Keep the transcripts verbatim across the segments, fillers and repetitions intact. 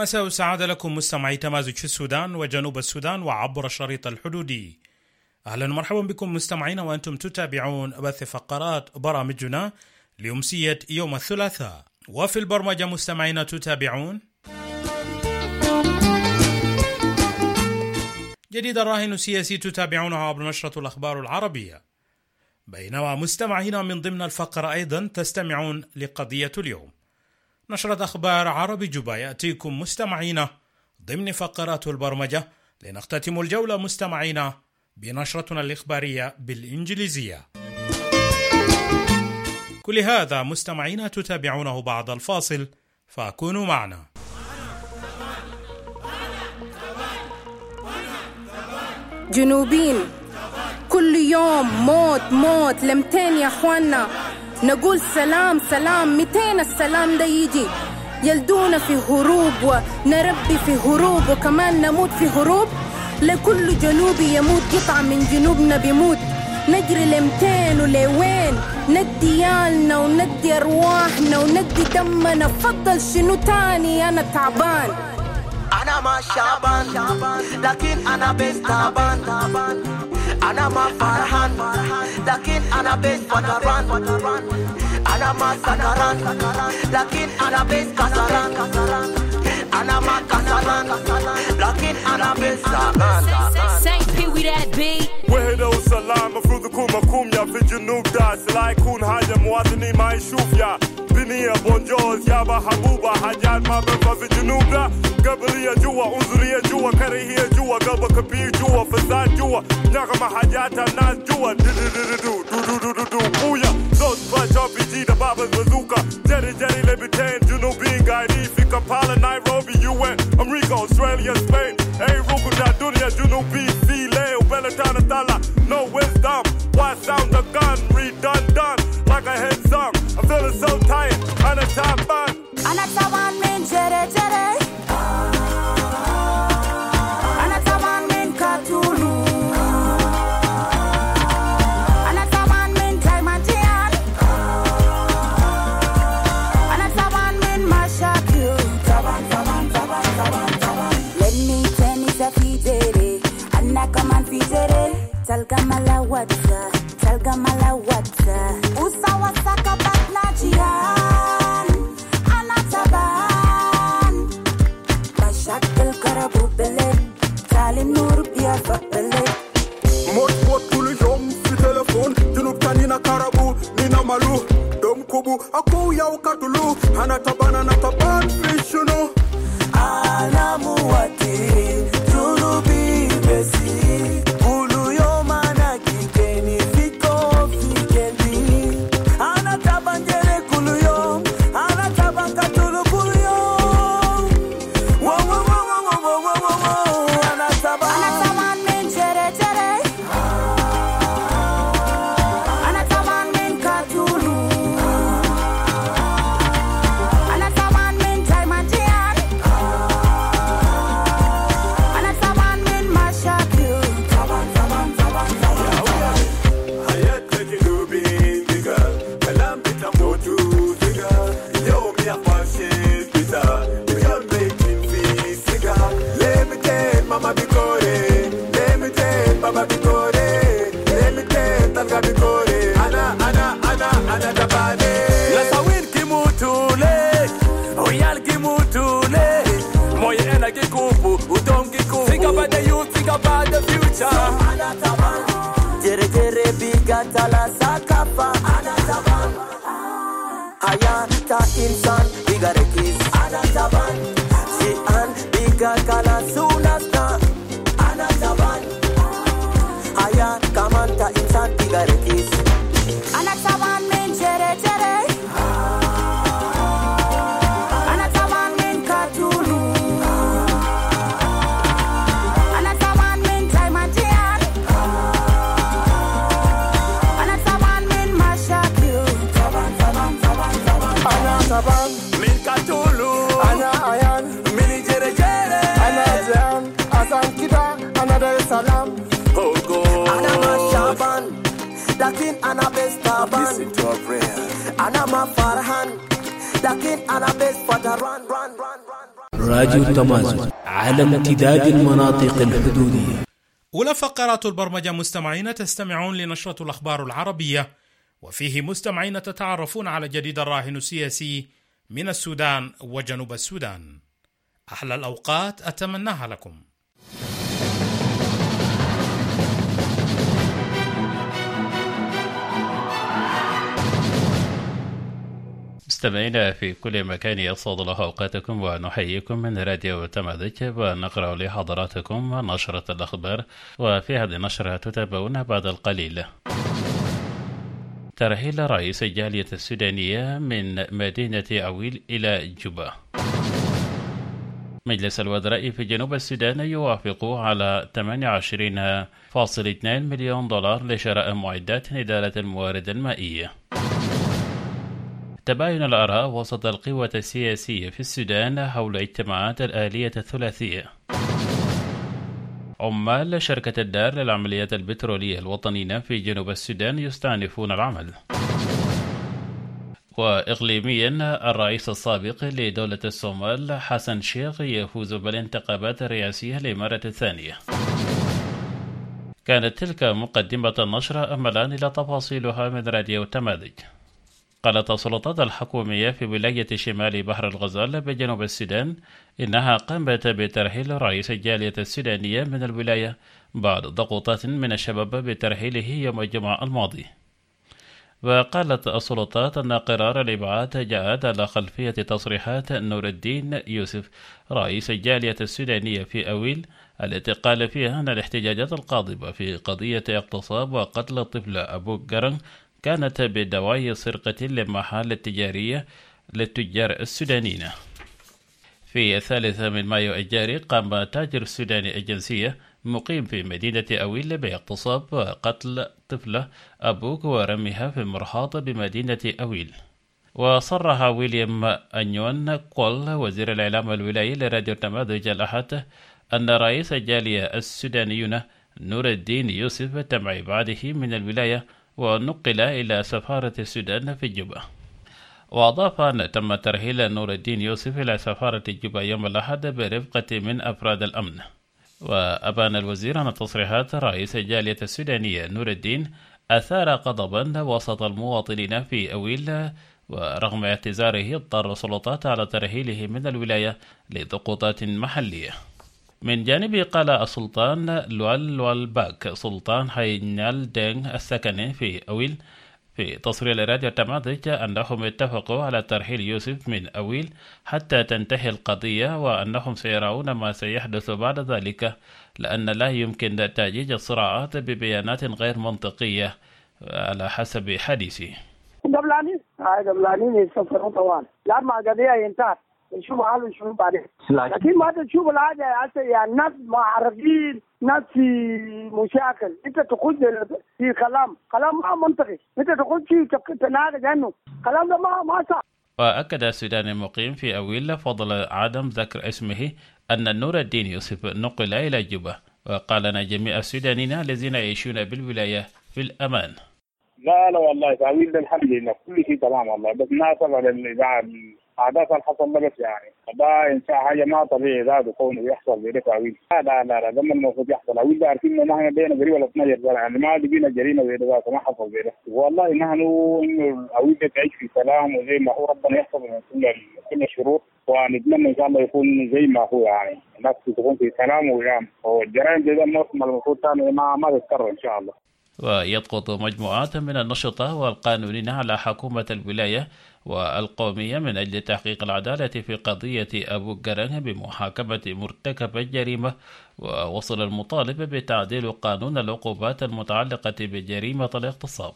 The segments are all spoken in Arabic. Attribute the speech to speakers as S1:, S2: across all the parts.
S1: مساء السعادة لكم مستمعي تمازج في السودان وجنوب السودان وعبر الشريط الحدودي. أهلا ومرحبا بكم مستمعين وأنتم تتابعون بث فقرات برامجنا لأمسية يوم الثلاثاء. وفي البرمجة مستمعين تتابعون جديد الراهن السياسي تتابعونه عبر نشرة الأخبار العربية، بينما مستمعين من ضمن الفقرة أيضا تستمعون لقضية اليوم. نشرة أخبار عربي جوبا يأتيكم مستمعين ضمن فقرات البرمجة، لنختتم الجولة مستمعين بنشرتنا الإخبارية بالإنجليزية. كل هذا مستمعين تتابعونه بعد الفاصل، فكونوا معنا.
S2: جنوبين كل يوم موت موت لمتين يا اخوانا، نقول سلام سلام متين السلام ده يجي. يلدونا في هروب ونربي في هروب وكمان نموت في هروب. لكل جنوبي يموت قطعة من جنوبنا بيموت. نجري لمتين ولوين، ندي يالنا وندي أرواحنا وندي دمنا. فضل شنو تاني؟ أنا تعبان،
S3: أنا ما شعبان لكن أنا بس تعبان. أنا ما فرحان لكن أنا بس فتران. أنا ما سكران لكن أنا بس كسران. أنا ما كسران لكن أنا بس سكران.
S4: Saint P we that beat.
S5: وهدى وسلام مفروض يكون مفهوم يا في الجنوب ده. سلا يكون حاجة مواطني ما يشوف يا بنية بونجوز يابا حبوبة حاجات ما بنفع في الجنوب ده. قبلية جوا انظرية جوا كرهية جوا قلب كبير جوا فساد جوا نغمة حاجات الناس جوا دو دو دو دو دو دو دو دو بويا صوت فلاش ار بي جي ده باب البازوكا جري جري لبتين جنوبيين قاعدين في كامبالا نيروبي يو ان امريكا استراليا سبين اي روكو دا دنيا جنوبي في لي وبلتانا طالع no wisdom why sound the gun redundant like a hit song. I'm feeling so tired أنا تعبان
S2: أنا تعبان من جري جري. أنا تعبان من كاتولو. أنا تعبان من كلماتيان. أنا تعبان من مشاكل. تعبان تعبان تعبان تعبان تعبان. Let me tell you في جري أنا كمان في جري. تلقى ملاوتة تلقى ملاوتة وسوا سكا بطنا جيان. أنا تعبان مشاكل كربو بلد تالي النور بيرفع بلد.
S5: موت موت كل يوم في تلفون جنوب تانينا كربو نينا مالو دوم كوبو أكو ياو كاتولو. أنا تعبان أنا تعبان في شنو.
S3: أنا مواتي جنوبي بسي كل يوم أنا كيكيني فيكو في قلبي. أنا تعبان جري كل يوم أنا تعبان كاتولو كل يوم. واو واو واو واو واو واو أنا تعبان.
S2: أنا تعبان من جري جري. أنا تعبان من كاتولو. أنا تعبان من كلماتيان. أنا تعبان من مشاكل. تعبان تعبان تعبان تعبان.
S5: حياتنا جنوبين بقى كلام بتموتوا بقى يوم يقاشي بتا بيان بيتين في سقا ليمتين ماما بيكوري ليمتين بابا بيكوري ليمتين تلقى بيكوري. أنا أنا أنا أنا دباني لسوين كيموتوا لي ويال كيموتوا لي موي أنا كيكوبو ودوم كيكوبو. Think about the youth, think about the future.
S3: أنا تعبان جري جري بيقى تلا سكافة. أنا تعبان حياة تا إنسان بيقى ركيز. أنا تعبان شيئان بيقى كلا سونستا. أنا تعبان حياة كمان تا إنسان بيقى ركيز.
S2: أنا تعبان من جري جري. أنا تعبان من كاتولو. أنا تعبان من كلماتيان. أنا تعبان من مشاكل. تعبان تعبان تعبان تعبان.
S3: أنا تعبان
S5: من كاتولو
S3: أنا عيان
S5: من جري جري
S3: أنا زيان أسان كده أنا دار السلام. أنا ما شعبان لكن أنا بس تعبان. أنا ما فرحان لكن أنا بس فتران.
S6: راديو التمازن على امتداد المناطق الحدودية.
S1: أولى فقرات البرمجة مستمعين تستمعون لنشرة الأخبار العربية، وفيه مستمعين تتعرفون على جديد الراهن السياسي من السودان وجنوب السودان. أحلى الأوقات أتمناها لكم.
S7: مستمعينا في كل مكان يسعد الله أوقاتكم، ونحييكم من راديو تمازج، ونقرأ لحضراتكم نشرة الأخبار، وفي هذه النشرة تتابعون بعد القليل ترحيل رئيس الجالية السودانية من مدينة عويل إلى جوبا. مجلس الوزراء في جنوب السودان يوافق على ثمانية وعشرين فاصلة اثنين مليون دولار لشراء معدات إدارة الموارد المائية. تباين الآراء وسط القوى السياسية في السودان حول اجتماعات الآلية الثلاثية. عمال شركة الدار للعمليات البترولية الوطنية في جنوب السودان يستأنفون العمل. وإقليميا الرئيس السابق لدولة الصومال حسن شيخ يفوز بالانتخابات الرئاسية للمرة الثانية. كانت تلك مقدمة النشرة، أما الآن إلى تفاصيلها من راديو تمازج. قالت السلطات الحكومية في ولاية شمال بحر الغزال بجنوب السودان إنها قامت بترحيل رئيس الجالية السودانية من الولاية بعد ضغوطات من الشباب بترحيله يوم الجمعة الماضي. وقالت السلطات أن قرار الإبعاد جاء على خلفية تصريحات نور الدين يوسف رئيس الجالية السودانية في أويل التي قال فيها أن الاحتجاجات القاضبة في قضية اغتصاب وقتل الطفل أبو قرن كانت بدواعي سرقة للمحال التجارية للتجار السودانيين. في الثالث من مايو الجاري قام تاجر سوداني الجنسية مقيم في مدينة أويل باغتصاب وقتل طفلة أبوك ورميها في المرحاض بمدينة أويل. وصرح ويليام أنيون كول وزير الإعلام الولايي لراديو تمازج الأحد أن رئيس الجالية السودانيون نور الدين يوسف تم إبعاده من الولاية ونقل إلى سفارة السودان في جوبا. وأضاف أن تم ترحيل نور الدين يوسف إلى سفارة جوبا يوم الأحد برفقة من أفراد الأمن. وأبان الوزير أن تصريحات رئيس الجالية السودانية نور الدين أثار غضبا وسط المواطنين في أويل، ورغم اعتذاره اضطر السلطات على ترحيله من الولاية لضغوطات محلية. من جانبه قال السلطان لوال لوال باك سلطان حينال دينغ السكني في أويل في تصريح لراديو تمازج أنهم اتفقوا على ترحيل يوسف من أويل حتى تنتهي القضية، وأنهم سيرون ما سيحدث بعد ذلك، لأن لا يمكن تأجيج الصراعات ببيانات غير منطقية على حسب حديثه.
S8: قبلاني قبلاني يسافرون طوال لما القضية انتهت نشوف حاله شنو بعدين، لكن ما تشوف الحاجة يعني الناس معرفين، ناس في مشاكل، انت تخش في كلام كلام ما منطقي، انت تخش في تناقض عنه كلام ده ما ما صح.
S7: وأكد السوداني المقيم في أويل فضل عدم ذكر اسمه أن نور الدين يوسف نقل إلى جوبا، وقال أن جميع السودانيين الذين يعيشون بالولاية في الأمان.
S9: لا لا والله في أويل الحمد لله كل شيء تمام والله، بس ناصر على الإذاعة عادات الحصل بس يعني ده إنشاء حاجة ما طبيعي ذات كونه يحصل بيرك أويل. لا لا لا ده من المفروض يحصل. أويل ده عارفين إنه نحن بينا قريب ولا اثنين يعني ما بيجينا جريمة بيرك ذات ما حصل بيرك. والله نحن إنه أويل تعيش في سلام وزي ما هو ربنا يحصل من كل كل الشروط، ونتمنى إن شاء الله يكون زي ما هو يعني الناس تكون في سلام ويام، والجرائم ده الموسم المفروض ثاني ما ما تتكرر إن شاء الله.
S7: ويضغط مجموعات من النشطاء والقانونيين على حكومة الولاية والقومية من أجل تحقيق العدالة في قضية أبو قرن بمحاكمة مرتكب الجريمة، ووصل المطالب بتعديل قانون العقوبات المتعلقة بجريمة الاغتصاب.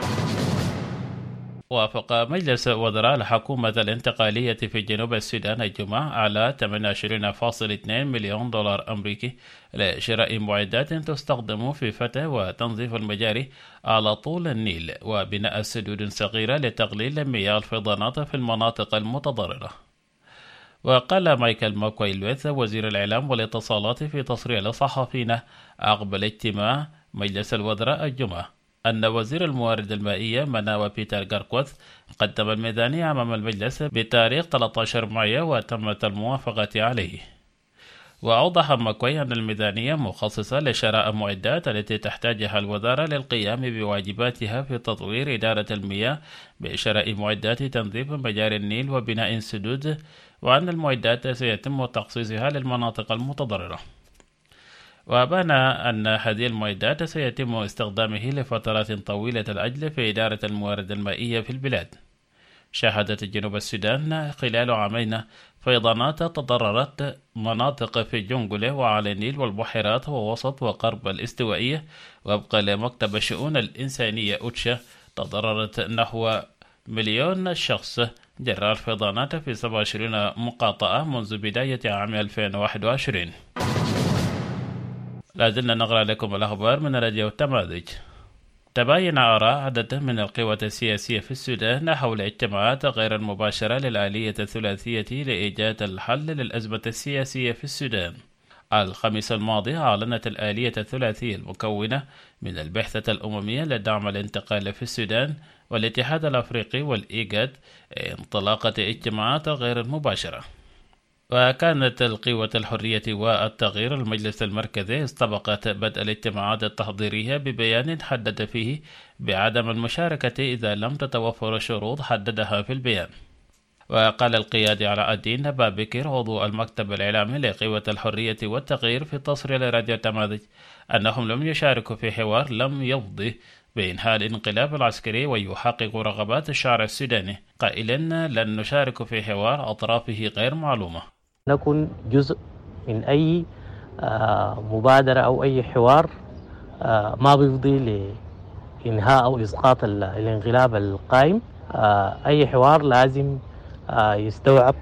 S7: وافق مجلس وزراء الحكومة الانتقالية في جنوب السودان الجمعة على ثمانية وعشرين فاصلة اثنين مليون دولار أمريكي لشراء معدات تستخدم في فتح وتنظيف المجاري على طول النيل وبناء سدود صغيرة لتقليل مياه الفيضانات في المناطق المتضررة. وقال مايكل ماكويلويث وزير الإعلام والاتصالات في تصريح للصحفيين عقب الاجتماع مجلس الوزراء الجمعة أن وزير الموارد المائية مناوى بيتر غاركوث قدم الميزانية أمام المجلس بتاريخ ثلاثة عشر مايو وتمت الموافقة عليه. وأوضح ماكوي أن الميزانية مخصصة لشراء معدات التي تحتاجها الوزارة للقيام بواجباتها في تطوير إدارة المياه بشراء معدات تنظيف مجاري النيل وبناء سدود، وأن المعدات سيتم تخصيصها للمناطق المتضررة. وأبان أن هذه المعدات سيتم استخدامه لفترات طويلة الأجل في إدارة الموارد المائية في البلاد. شهدت جنوب السودان خلال عامين فيضانات تضررت مناطق في جنجلة وعلى النيل والبحيرات ووسط وغرب الاستوائية. وفقا لمكتب الشؤون الإنسانية أوتشا تضررت نحو مليون شخص جراء الفيضانات في سبعة وعشرين مقاطعة منذ بداية عام ألفين وواحد وعشرين. لازلنا نقرأ لكم الأخبار من راديو التماذج. تباين آراء عدد من القوى السياسية في السودان حول اجتماعات غير المباشرة للآلية الثلاثية لإيجاد الحل للأزمة السياسية في السودان. الخميس الماضي أعلنت الآلية الثلاثية المكونة من البعثة الأممية لدعم الانتقال في السودان والاتحاد الأفريقي والإيجاد انطلاقة اجتماعات غير المباشرة. وكانت القوة الحرية والتغيير المجلس المركزي استبقت بدء الاجتماعات التحضيرية ببيان حدد فيه بعدم المشاركة إذا لم تتوفر شروط حددها في البيان. وقال القيادي علاء الدين بابكر عضو المكتب الإعلامي لقوة الحرية والتغيير في التصريح لراديو التماذج أنهم لم يشاركوا في حوار لم يفضي بإنهاء الانقلاب العسكري ويحقق رغبات الشعب السوداني، قائلا لن نشارك في حوار أطرافه غير معلومة.
S10: نكون جزء من أي مبادرة أو أي حوار ما بيفضي لإنهاء أو إسقاط الانقلاب القائم. أي حوار لازم يستوعب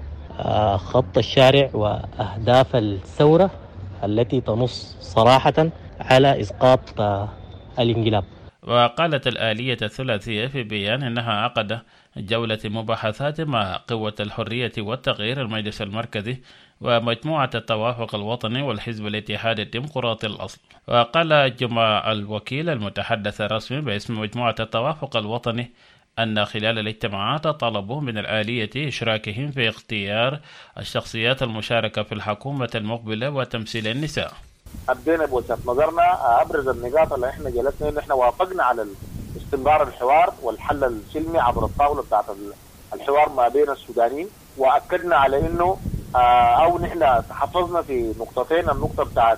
S10: خط الشارع وأهداف الثورة التي تنص صراحة على إسقاط الانقلاب.
S7: وقالت الآلية الثلاثية في بيان أنها عقد جولة مباحثات مع قوة الحرية والتغيير المجلس المركزي ومجموعة التوافق الوطني والحزب الاتحاد الديمقراطي الأصل. وقال جمع الوكيل المتحدث الرسمي باسم مجموعة التوافق الوطني أن خلال الاجتماعات طلبوا من الآلية إشراكهم في اختيار الشخصيات المشاركة في الحكومة المقبلة وتمثيل النساء.
S11: أبدينا بوجهة نظرنا أبرز النقاط اللي إحنا جلسنا إن إحنا وافقنا على استمرار الحوار والحل السلمي عبر الطاولة بتاعت الحوار ما بين السودانيين، وأكدنا على إنه أو نحن تحفظنا في نقطتين. النقطة بتاعت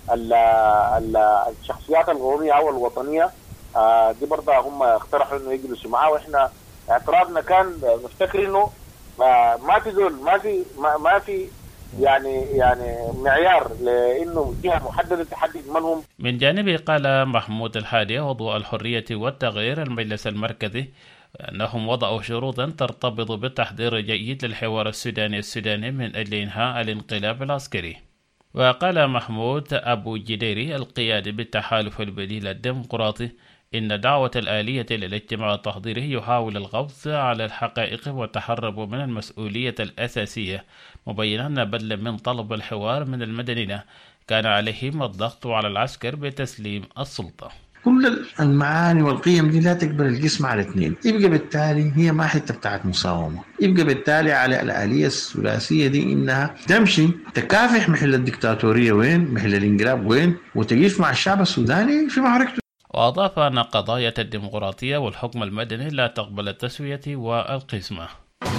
S11: الشخصيات القومية أو الوطنية دي برضه هم اقترحوا إنه يجلسوا معاه، وإحنا اعتراضنا كان نفتكر إنه ما في زول ما في ما في يعني يعني معيار لانه جهه محدده تحدد من هم.
S7: من جانبه قال محمود الحادي عضو الحريه والتغيير المجلس المركزي انهم وضعوا شروطا ترتبط بالتحضير الجيد للحوار السوداني السوداني من اجل انهاء الانقلاب العسكري. وقال محمود ابو جديري القيادي بالتحالف البديل الديمقراطي إن دعوة الآلية للاجتماع التحضيري يحاول الغوص على الحقائق والتحرب من المسؤولية الأساسية، مبينا أن بدلا من طلب الحوار من المدنيين كان عليهم الضغط على العسكر بتسليم السلطة.
S12: كل المعاني والقيم دي لا تقبل القسم على اثنين، يبقى بالتالي هي ما حتة بتاعت مساومة، يبقى بالتالي على الآلية الثلاثية دي إنها تمشي تكافح محل الدكتاتورية وين، محل الانقلاب وين، وتقيف مع الشعب السوداني في معركته.
S7: وأضاف أن قضايا الديمقراطية والحكم المدني لا تقبل التسوية والقسمة.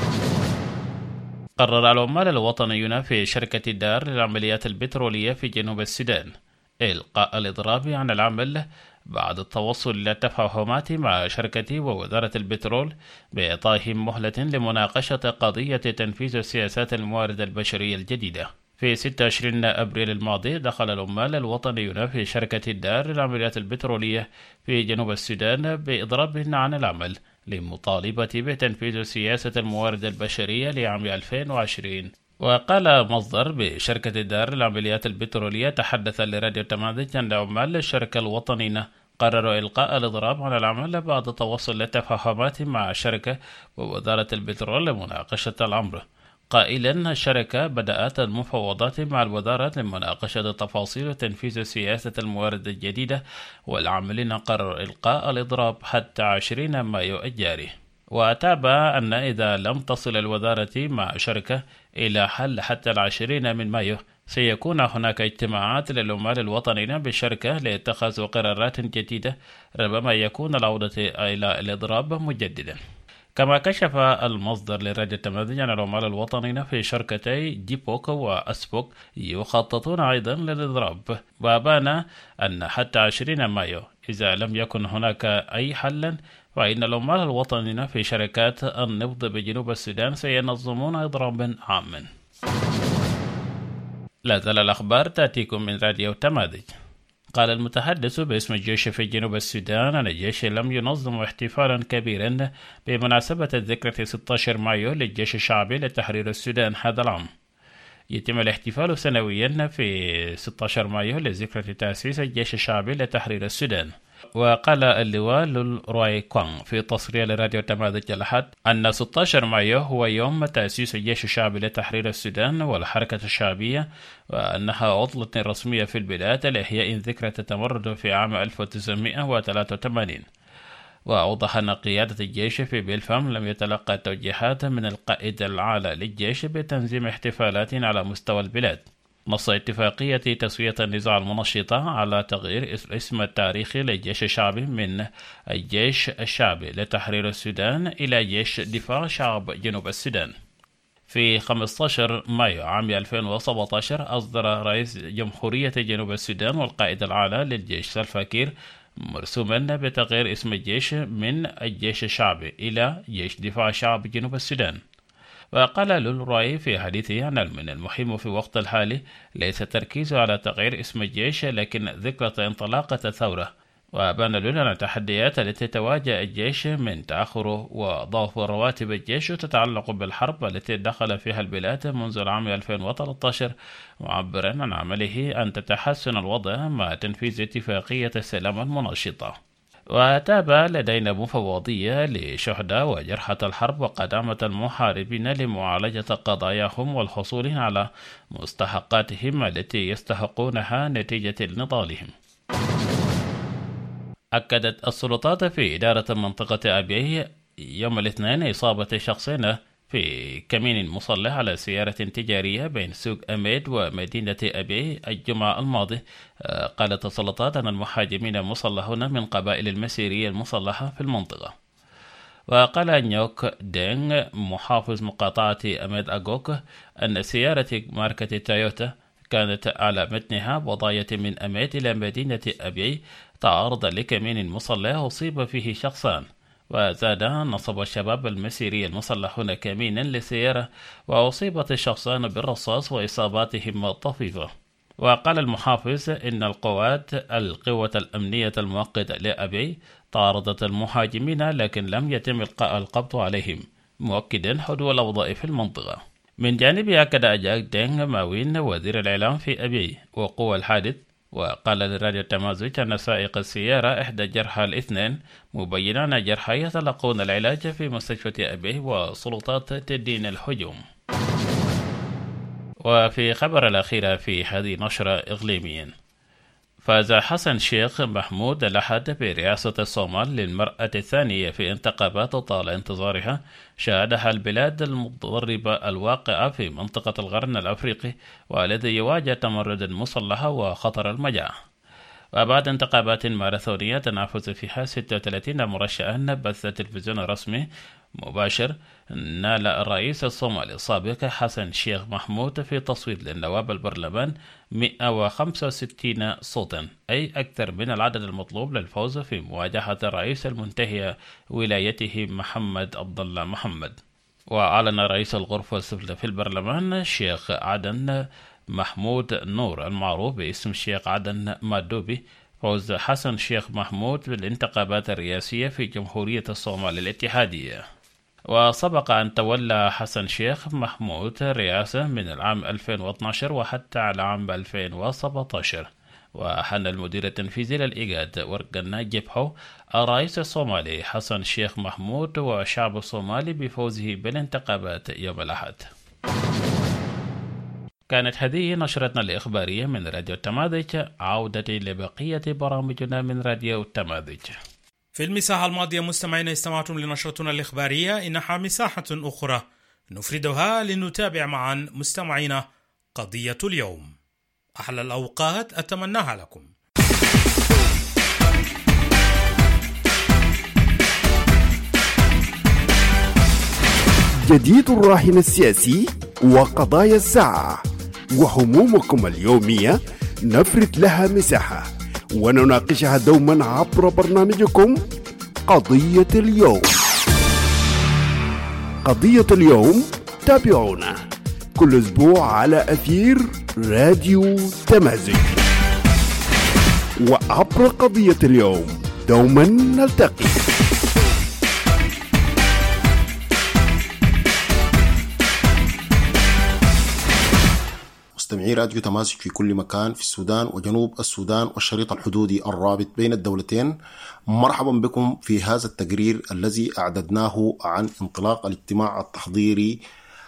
S7: قرر العمال الوطنيون في شركة الدار للعمليات البترولية في جنوب السودان إلقاء الإضراب عن العمل بعد التوصل إلى تفاهمات مع شركة ووزارة البترول بإعطائهم مهلة لمناقشة قضية تنفيذ السياسات الموارد البشرية الجديدة. في ستة وعشرين أبريل الماضي دخل العمال الوطنيون في شركة الدار للعمليات البترولية في جنوب السودان بإضراب عن العمل لمطالبة بتنفيذ سياسة الموارد البشرية لعام ألفين وعشرين. وقال مصدر بشركة الدار للعمليات البترولية تحدث لراديو التماذج أن عمال الشركة الوطنيين قرروا إلقاء الإضراب عن العمل بعد توصل لتفاهمات مع الشركة ووزارة البترول لمناقشة الأمر. قائلا الشركة بدأت المفاوضات مع الوزارة لمناقشة تفاصيل تنفيذ سياسة الموارد الجديدة، والعاملين قرر إلقاء الإضراب حتى عشرين مايو الجاري. وتابع أن إذا لم تصل الوزارة مع الشركة إلى حل حتى العشرين من مايو سيكون هناك اجتماعات للعمال الوطنيين بالشركة لاتخاذ قرارات جديدة، ربما يكون العودة إلى الإضراب مجددا. كما كشف المصدر لراديو التماذج أن العمال الوطنيين في شركتي ديبوك وأسبوك يخططون أيضا للإضراب، وبان أن حتى عشرين مايو إذا لم يكن هناك أي حل فإن العمال الوطنيين في شركات النفط بجنوب السودان سينظمون إضرابا عاما. لا زال الأخبار تأتيكم من راديو التماذج. قال المتحدث باسم الجيش في جنوب السودان أن الجيش لم ينظم احتفالا كبيرا بمناسبة الذكرى ستة عشر مايو للجيش الشعبي لتحرير السودان هذا العام. يتم الاحتفال سنويا في ستة عشر مايو لذكرى تأسيس الجيش الشعبي لتحرير السودان. وقال اللواء لول روي كوان في تصريح لراديو التماذج الأحد أن ستة عشر مايو هو يوم تأسيس الجيش الشعبي لتحرير السودان والحركة الشعبية، وأنها عطلة رسمية في البلاد لإحياء ذكرى التمرد في عام ألف وتسعمائة وثلاثة وثمانين. وأوضح أن قيادة الجيش في بلفام لم يتلقى توجيهات من القائد الأعلى للجيش بتنظيم احتفالات على مستوى البلاد. نص اتفاقية تسوية النزاع المنشطة على تغيير الاسم التاريخي للجيش الشعبي من الجيش الشعبي لتحرير السودان إلى جيش دفاع شعب جنوب السودان. في خمسة عشر مايو عام ألفين وسبعة عشر أصدر رئيس جمهورية جنوب السودان والقائد الأعلى للجيش سلفا كير مرسوما بتغيير اسم الجيش من الجيش الشعبي إلى جيش دفاع شعب جنوب السودان. وقال لول روي في حديثه أن من المهم في الوقت الحالي ليس التركيز على تغيير اسم الجيش لكن ذكرى انطلاقة الثورة. وبان لول أن التحديات التي تواجه الجيش من تأخر وضعف رواتب الجيش تتعلق بالحرب التي دخل فيها البلاد منذ العام ألفين وثلاثة عشر، معبرا عن عمله أن تتحسن الوضع مع تنفيذ اتفاقية السلام المنشطة. وتابع لدينا مفوضية لشهداء وجرحى الحرب وقدامة المحاربين لمعالجة قضاياهم والحصول على مستحقاتهم التي يستحقونها نتيجة نضالهم. أكدت السلطات في إدارة منطقة أبي يوم الاثنين إصابة شخصين في كمين مسلح على سيارة تجارية بين سوق أميد ومدينة أبي الجمعة الماضي. قالت السلطات أن المهاجمين مسلحون من قبائل المسيرية المسلحة في المنطقة. وقال نيوك دينغ محافظ مقاطعة أميد أغوك أن سيارة ماركة تويوتا كانت على متنها بضاية من أميد إلى مدينة أبي تعرض لكمين مسلح أصيب فيه شخصان. وزاد نصب الشباب المسيري المسلحون كمينا لسيارة وأصيبت الشخصان بالرصاص وإصاباتهم طفيفة. وقال المحافظ إن القوات القوة الأمنية المؤقتة لأبي طاردت المهاجمين لكن لم يتم إلقاء القبض عليهم، مؤكدا حدوث الأوضاع في المنطقة. من جانبه أكد أجاك دينغ ماوين وزير الإعلام في أبي وقوى الحادث، وقال لراديو التمازج أن سائق السيارة إحدى جرحى الاثنين، مبينا أن جرحى يتلقون العلاج في مستشفى أبيه وسلطات تدين الهجوم. وفي خبر الأخير في هذه نشرة إقليميا، فاز حسن شيخ محمود الأحد برئاسة الصومال للمرأة الثانية في انتخابات طال انتظارها شهدها البلاد المتضربة الواقعة في منطقة القرن الأفريقي والذي يواجه تمرد مسلح وخطر المجاعة. وبعد انتخابات ماراثونية تنافس فيها ستة وثلاثين مرشحا بث تلفزيون رسمي مباشر، نال الرئيس الصومالي السابق حسن شيخ محمود في تصويت للنواب البرلمان مئة وخمسة وستين صوتا، أي أكثر من العدد المطلوب للفوز في مواجهة الرئيس المنتهي ولايته محمد عبد الله محمد. وأعلن رئيس الغرفة السفلى في البرلمان الشيخ عدن محمود نور المعروف باسم الشيخ عدن مادوبي فوز حسن شيخ محمود بالانتخابات الرئاسية في جمهورية الصومال الاتحادية. وسبق أن تولى حسن شيخ محمود رئاسة من العام ألفين واثني عشر وحتى العام ألفين وسبعة عشر. وحن المدير التنفيذي للإيجاد ورقنا جبهو الرئيس الصومالي حسن شيخ محمود والشعب الصومالي بفوزه بالانتخابات يوم الأحد. كانت هذه نشرتنا الإخبارية من راديو التماذج. عودة لبقية برامجنا من راديو التماذج.
S1: في المساحة الماضية مستمعين استمعتم لنشرتنا الإخبارية، إنها مساحة أخرى نفردها لنتابع معا مستمعين قضية اليوم. أحلى الأوقات أتمناها لكم.
S13: جديد الراهن السياسي وقضايا الساعة وهمومكم اليومية نفرد لها مساحة ونناقشها دوما عبر برنامجكم قضية اليوم. قضية اليوم تابعونا كل أسبوع على أثير راديو تمازج، وعبر قضية اليوم دوما نلتقي.
S14: مستمعي راديو تمازج في كل مكان في السودان وجنوب السودان والشريط الحدودي الرابط بين الدولتين، مرحبا بكم في هذا التقرير الذي أعددناه عن انطلاق الاجتماع التحضيري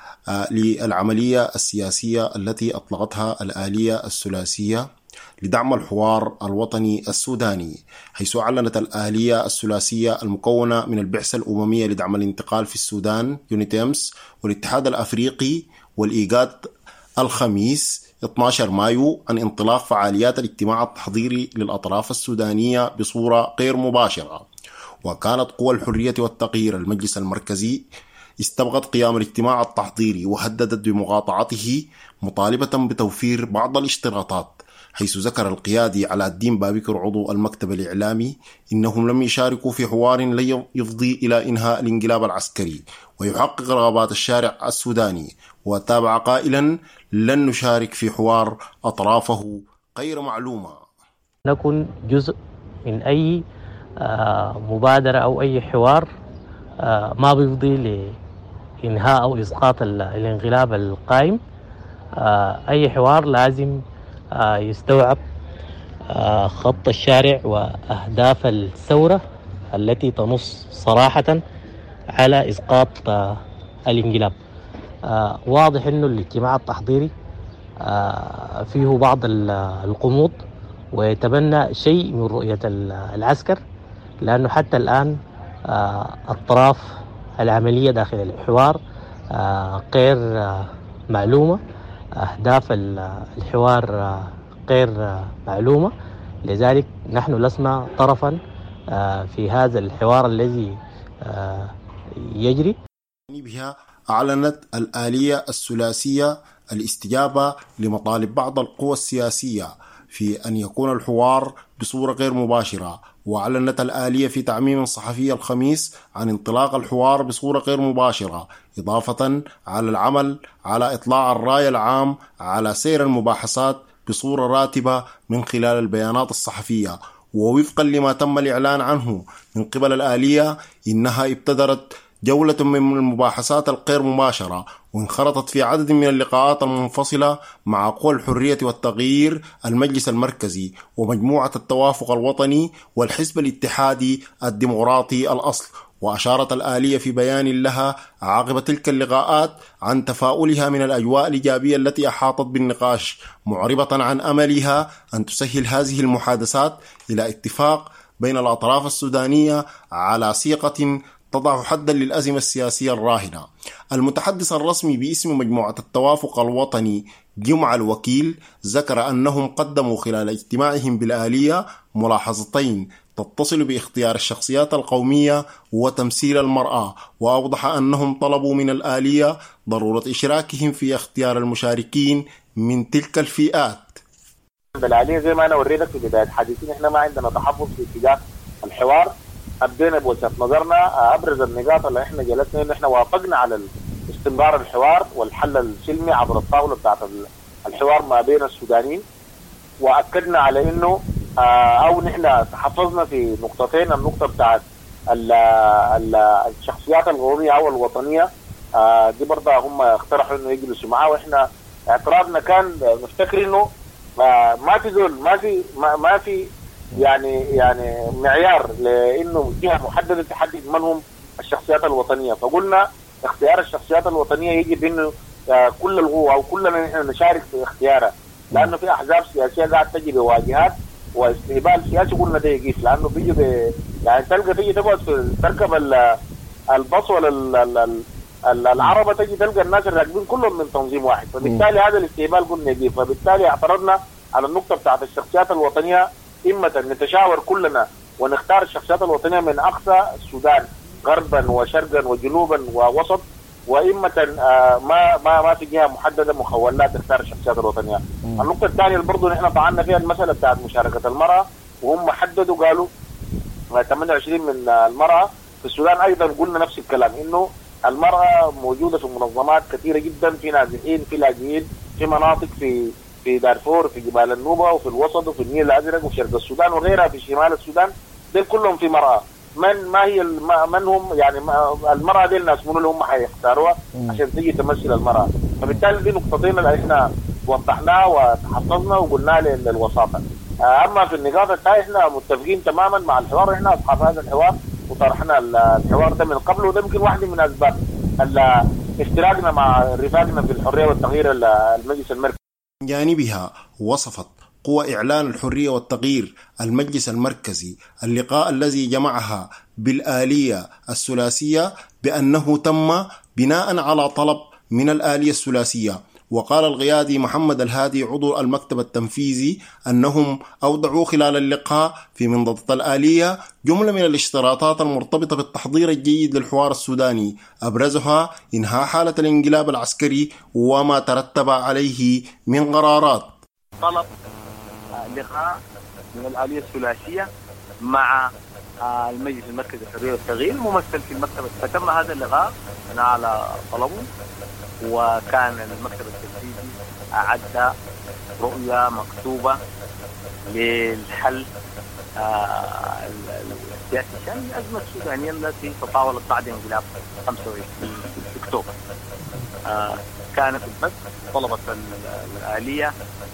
S14: للعملية السياسية التي أطلقتها الآلية الثلاثية لدعم الحوار الوطني السوداني، حيث أعلنت الآلية الثلاثية المكونة من البعثة الأممية لدعم الانتقال في السودان يونيتيمس والاتحاد الأفريقي والإيجاد الخميس اثني عشر مايو عن انطلاق فعاليات الاجتماع التحضيري للأطراف السودانية بصورة غير مباشرة. وكانت قوى الحرية والتغيير المجلس المركزي استبغت قيام الاجتماع التحضيري وهددت بمقاطعته مطالبة بتوفير بعض الاشتراطات، حيث ذكر القيادي علاء الدين بابكر عضو المكتب الإعلامي إنهم لم يشاركوا في حوار لن يفضي إلى إنهاء الانقلاب العسكري ويحقق رغبات الشارع السوداني، وتابع قائلا لن نشارك في حوار أطرافه غير معلومة.
S10: نكون جزء من أي مبادرة أو أي حوار ما بيفضي لإنهاء أو إسقاط الانقلاب القائم. أي حوار لازم يستوعب خط الشارع وأهداف الثورة التي تنص صراحة على إسقاط الانقلاب. واضح أنه الاجتماع التحضيري فيه بعض القموض ويتبنى شيء من رؤية العسكر، لأنه حتى الآن أطراف العملية داخل الحوار غير معلومة، أهداف الحوار غير معلومة، لذلك نحن لسنا طرفا في هذا الحوار الذي يجري.
S14: بها أعلنت الآلية الثلاثية الاستجابة لمطالب بعض القوى السياسية في أن يكون الحوار بصورة غير مباشرة، وأعلنت الآلية في تعميم صحفي الخميس عن انطلاق الحوار بصورة غير مباشرة، إضافة على العمل على إطلاع الرأي العام على سير المباحثات بصورة راتبة من خلال البيانات الصحفية. ووفقا لما تم الإعلان عنه من قبل الآلية، إنها ابتدرت جولة من المباحثات الغير مباشرة وانخرطت في عدد من اللقاءات المنفصلة مع قوى الحرية والتغيير، المجلس المركزي، ومجموعة التوافق الوطني، والحزب الاتحادي الديمقراطي الأصل. وأشارت الآلية في بيان لها عقب تلك اللقاءات عن تفاؤلها من الأجواء الإيجابية التي أحاطت بالنقاش، معربة عن أملها أن تسهل هذه المحادثات إلى اتفاق بين الأطراف السودانية على صيغة تضع حدا للأزمة السياسية الراهنة. المتحدث الرسمي باسم مجموعة التوافق الوطني جمع الوكيل ذكر أنهم قدموا خلال اجتماعهم بالآلية ملاحظتين تتصل باختيار الشخصيات القومية وتمثيل المرأة، وأوضح أنهم طلبوا من الآلية ضرورة إشراكهم في اختيار المشاركين من تلك الفئات.
S11: بالآلية زي ما أنا وريتك في بداية حديثين، إحنا ما عندنا تحفظ في اتجاه الحوار. أبدينا بوجهة نظرنا، أبرز النقاط اللي إحنا جلسنا إن إحنا وافقنا على استمرار الحوار والحل السلمي عبر الطاولة بتاعت الحوار ما بين السودانيين، وأكدنا على إنه أو نحن تحفظنا في نقطتين. النقطة بتاعت الشخصيات القومية أو الوطنية دي برضه هم اقترحوا إنه يجلسوا معاه، وإحنا اعتراضنا كان نفتكر إنه ما في زول ما في ما, ما في يعني يعني معيار لانه جهه محدده تحدد من هم الشخصيات الوطنيه، فقلنا اختيار الشخصيات الوطنيه يجب انه كل القوة أو كلنا نحن نشارك في اختيارها، لأنه في أحزاب سياسية قاعد تجي بواجهات واستهبال سياسي قلنا ده يقيف، لأنه بيجي ب... يعني تلقى تيجي تقعد في تركب الباص ولا العربة تجي تلقى الناس الراكبين كلهم من تنظيم واحد، فبالتالي هذا الاستهبال قلنا يقيف. فبالتالي اعترضنا على النقطة بتاعت الشخصيات الوطنية، إما نتشاور كلنا ونختار الشخصيات الوطنية من أقصى السودان غربا وشرقا وجنوبا ووسط، وإما ما ما ما في جهة محددة مخولات تختار الشخصيات الوطنية. النقطة الثانية اللي برضه نحن طعنا فيها المسألة بتاعت مشاركة المرأة، وهم حددوا قالوا ثمانية وعشرين من المرأة في السودان. أيضا قلنا نفس الكلام، إنه المرأة موجودة في منظمات كثيرة جدا، في نازحين، في لاجئين، في مناطق في في دارفور، في جبال النوبة، وفي الوسط، وفي النيل الأزرق، وفي شرق السودان وغيرها في شمال السودان. دول كلهم في مرأة. من ما هي من هم يعني المرأة دي الناس منو اللي هم حيختاروها عشان تيجي تمثل المرأة. فبالتالي دي نقطتين اللي احنا وضحناها وتحفظنا وقلنا للوساطة. أما في النقاط الثانية احنا متفقين تماما مع الحوار، احنا أصحاب هذا الحوار وطرحنا الحوار ده من قبل، وده يمكن واحدة من أسباب اشتراكنا مع رفاقنا في الحرية والتغيير المجلس المركزي.
S14: جانبها وصفت قوى إعلان الحرية والتغيير المجلس المركزي اللقاء الذي جمعها بالآلية الثلاثية بأنه تم بناء على طلب من الآلية الثلاثية. وقال القيادي محمد الهادي عضو المكتب التنفيذي أنهم أودعوا خلال اللقاء في منضدة الآلية جملة من الاشتراطات المرتبطة بالتحضير الجيد للحوار السوداني، أبرزها إنهاء حالة الانقلاب العسكري وما ترتب عليه من قرارات.
S15: طلب لقاء من الآلية الثلاثية مع المجلس المركزي للحرية والتغيير ممثل في المكتب. فتم هذا اللقاء على طلبه، وكان المكتب التنفيذي أعد رؤية مكتوبة للحل السياسي شان الأزمة السودانية التي تطاولت بعد انقلاب خمسة وعشرين أكتوبر. كان في البث طلبت الآلية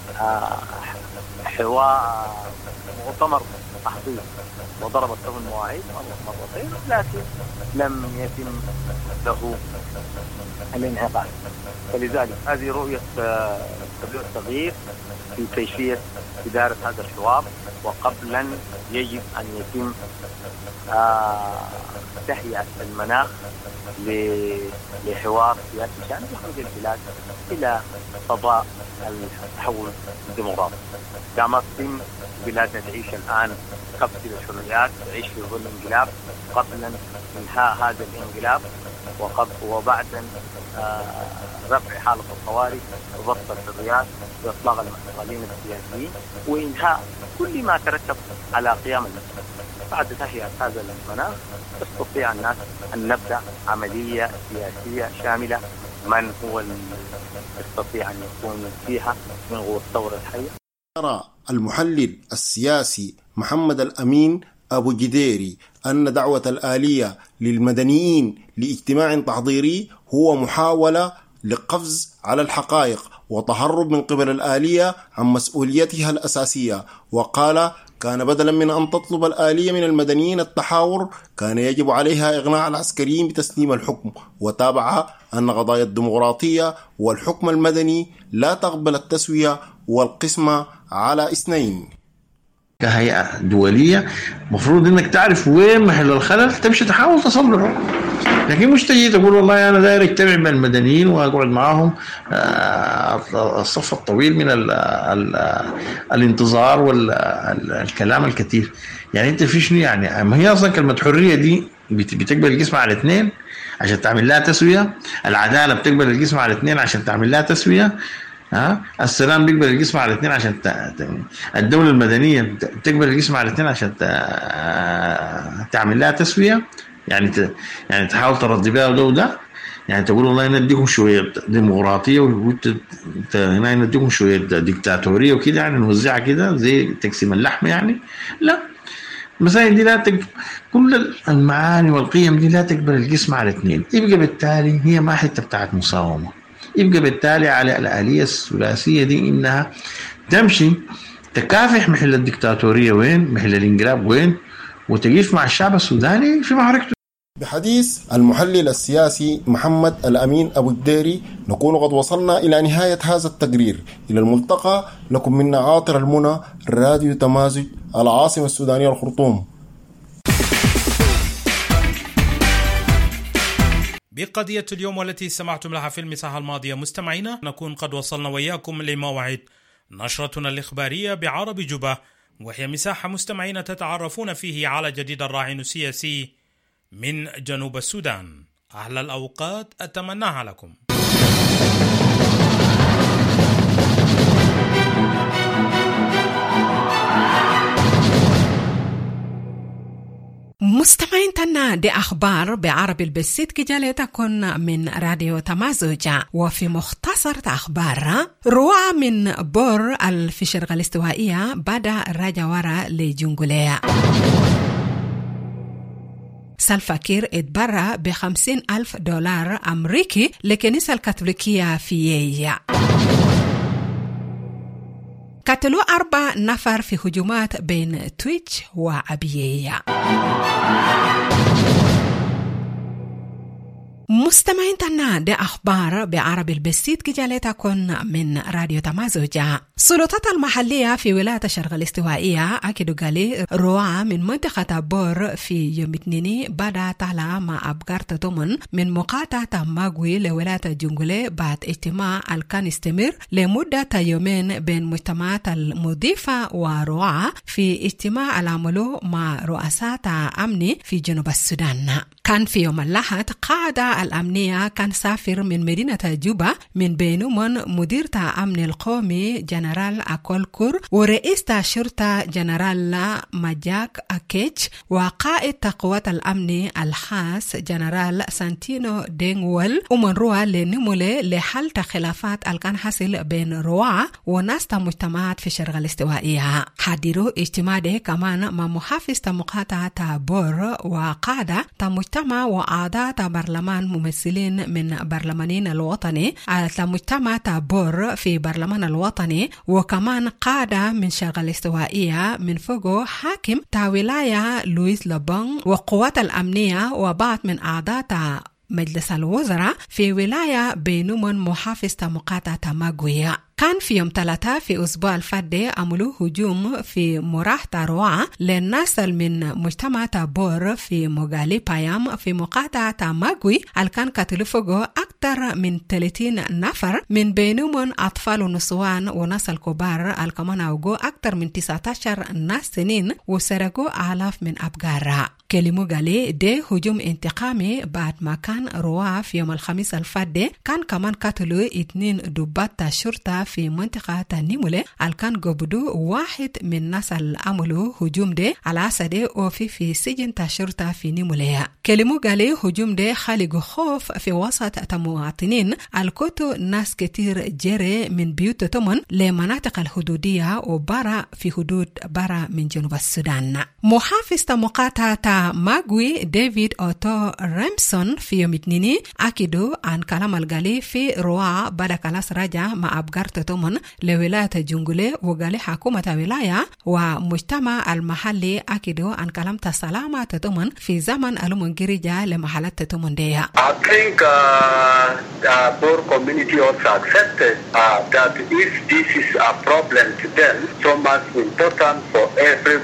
S15: حوار مؤتمر تحضير وضربت له المواعيد مرتين، لكن لم يتم له الانعقاد. فلذلك هذه رؤية التغيير في كيفية إدارة هذا الحوار، وقبلا يجب أن يتم تهيئة المناخ لحوار سياسي شان يخرج البلاد إلى فضاء التحول الديمقراطي. كما تتم بلادنا تعيش الآن قبل الحريات، تعيش في ظل انقلاب، قبل انهاء هذا الانقلاب وقبل وبعد آه رفع حالة الطوارئ وضبط الحريات وإطلاق المعتقلين السياسيين وإنهاء كل ما ترتب على قيام المسألة. بعد تهيئة هذا المناخ تستطيع الناس أن نبدأ عملية سياسية شاملة. من هو يستطيع أن يكون فيها من هو الثورة الحية؟
S14: يرى المحلل السياسي محمد الأمين أبو جديري أن دعوة الآلية للمدنيين لاجتماع تحضيري هو محاولة لقفز على الحقائق وتهرب من قبل الآلية عن مسؤوليتها الأساسية. وقال كان بدلا من أن تطلب الآلية من المدنيين التحاور كان يجب عليها إغناء العسكريين بتسليم الحكم. وتابع أن قضايا الديمقراطية والحكم المدني لا تقبل التسوية والقسمة على اثنين.
S12: كهيئة دولية مفروض انك تعرف وين محل الخلل تمشي تحاول تصلحه، لكن مش تجي تقول والله انا داير اجتمع مع المدنيين واقعد معاهم الصف الطويل من ال ال الانتظار والكلام الكثير. يعني انت في شنو يعني؟ ما هي اصلا كلمة حرية دي بتقبل القسم على اثنين عشان تعمل لها تسوية، العدالة بتقبل القسم على اثنين عشان تعمل لها تسوية، ها السلام بيقبل القسم على الاثنين عشان ت... الدولة المدنية تقبل القسم على الاثنين عشان ت... تعمل لها تسوية. يعني ت... يعني تحاول ترضي بها وده وده، يعني تقول والله نديكم شوية ديمقراطية وانت هنا نديكم شوية ديكتاتورية وكده، يعني نوزعها كده زي تقسيم اللحم. يعني لا، المسائل دي لا تق... كل المعاني والقيم دي لا تقبل القسم على الاثنين. يبقى بالتالي هي ما حتة بتاعت مساومة. يبقى بالتالي على الآلية الثلاثية دي إنها تمشي تكافح محل الدكتاتورية وين، محل الانقلاب وين، وتقف مع الشعب السوداني في معركته.
S14: بحديث المحلل السياسي محمد الأمين أبو الديري نكون قد وصلنا إلى نهاية هذا التقرير. إلى الملتقى، لكم منا عاطر المنى، راديو تمازج، العاصمة السودانية الخرطوم.
S1: بقضية اليوم والتي سمعتم لها في المساحة الماضية مستمعينا، نكون قد وصلنا وإياكم لموعد نشرتنا الإخبارية بعربي جوبا، وهي مساحة مستمعين تتعرفون فيه على جديد الراهن السياسي من جنوب السودان. أحلى الأوقات أتمناها لكم.
S16: مستمعين تنا دي أخبار بعربي البسيط كجالتكن من راديو تمازوجا. وفي مختصر أخبار، روعة من بور الفشرغ الاستوائية بدا راجع ورا لجنجوليا. سالفا كير اتبرع بخمسين ألف دولار أمريكي لكنيسة الكاثوليكية في ييا. قتلوا أربع نفر في هجومات بين تويتش وعبيية. مستمعين تنا دي أخبار بعربي البسيط كجالتكن من راديو تمازوجا. السلطات المحلية في ولاية الشرق الاستوائية أكدوا قالي روعة من منطقة بور في يوم اثنين بعد طلع مع أبقار تضمن من مقاطعة ماغوي لولاية الجنجولي بعد اجتماع كان يستمر لمدة يومين بين مجتمعات المضيفة وروعة في اجتماع العملو مع رؤساء أمني في جنوب السودان. كان في يوم الأحد قاعدة الأمنية كان سافر من مدينة جوبا من بينهم مدير أمن القومي جنرال أكول كور ورئيس الشرطة جنرال ماجاك أكيتش وقائد قوات الأمن الخاص جنرال سانتينو دينغول ومن روى لنمولي لحل خلافات الكان حصل بين روعة وناس مجتمعات في الشرق الاستوائية. حضروا اجتماع ده كمان مع محافظ مقاطعة بور وقادة مجتمع وأعضاء برلمان ممثلين من برلمانين الوطني على مجتمع بور في برلمان الوطني، وكمان قادة من شرق الاستوائية من فوقه حاكم تا ولاية لويس لبون وقوات الأمنية وبعض من أعضاء مجلس الوزراء في ولاية بينومن محافظة مقاطعة ماغوية. كان في يوم ثلاثة في أسبوع الفادي عملوا هجوم في مراحة روعة للناس من مجتمع بور في مغالي بايام في مقاطعة ماغوي الكان قتلوا فوقه أكثر من ثلاثين نفر من بينهم أطفال ونسوان وناس الكبار الكمان أوجو أكثر من تسعة عشر ناس سنين وسرقوا آلاف من أبقار. كلمة قالي ده هجوم انتقامي بعد ما كان روعة في يوم الخميس الفادي كان كمان قتلوا اثنين ضباط الشرطة في منطقة نيمولي الكان قبضوا واحد من ناس العملوا هجوم ده على أسد وفي في سجن الشرطة في نيمولي. كلمة قالي هجوم ده خالق خوف في وسط المواطنين الكوتو ناس كتير جري من بيوت تمن لمناطق الحدودية وبرا في حدود برا من جنوب السودان. محافظ مقاطعة ماغوي ديفيد أوتو ريمسون في يوم اثنين أكدوا عن كلام الغالي في روعة بعد كلاس راجع مع أبقار تتمن لولاية الجنجولي وغالي حكومة ولاية ومجتمع المحلي أكدوا عن كلام تسلامة تتمن في زمن المنجرجة لمحلات تتمن ديها.
S17: I think uh, the poor community also accepted uh, that if this is a problem to them, so much important for every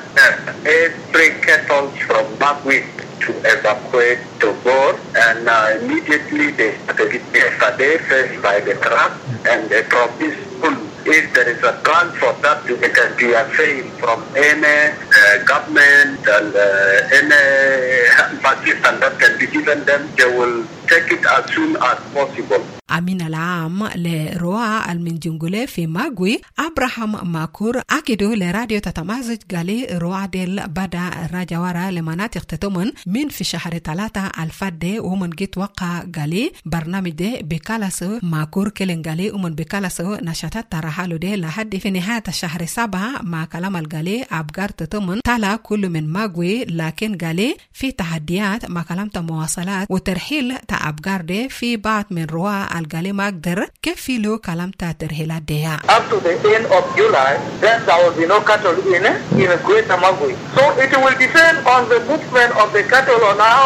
S17: every kettle from Magui to evacuate to Bor, and uh, immediately they started yesterday faced by the truck and they promised if there is a plan for that to be a fail from any uh, government and uh, any assistance that can be given them, they will take it as soon as possible.
S16: أمين العام لروعة المنجنجولي في ماغوي أبراهام ماكور أكدوا لراديو تتمازج قالي روعة ديل بدا راجوارا لمناطق تتمن من في شهر ثلاثة الفادي ومن جيت وقع قالي برنامج دي بكالاسو ماكور كلين قالي ومن بكالاسو نشاطات ترحالو دي لحد في نهاية الشهر سبعة مع كلام القالي أبقار تتمن تلا كل من ماغوي، لكن قالي في تحديات مع كلام تمواصلات وترحيل تأبقار دي في بعض من روعة القالي ما أقدر كيف له كلام ترحيلات ديها.
S17: Up to the end of July, then there will be no cattle in in Greater Magui. So it will depend on the movement of the cattle on how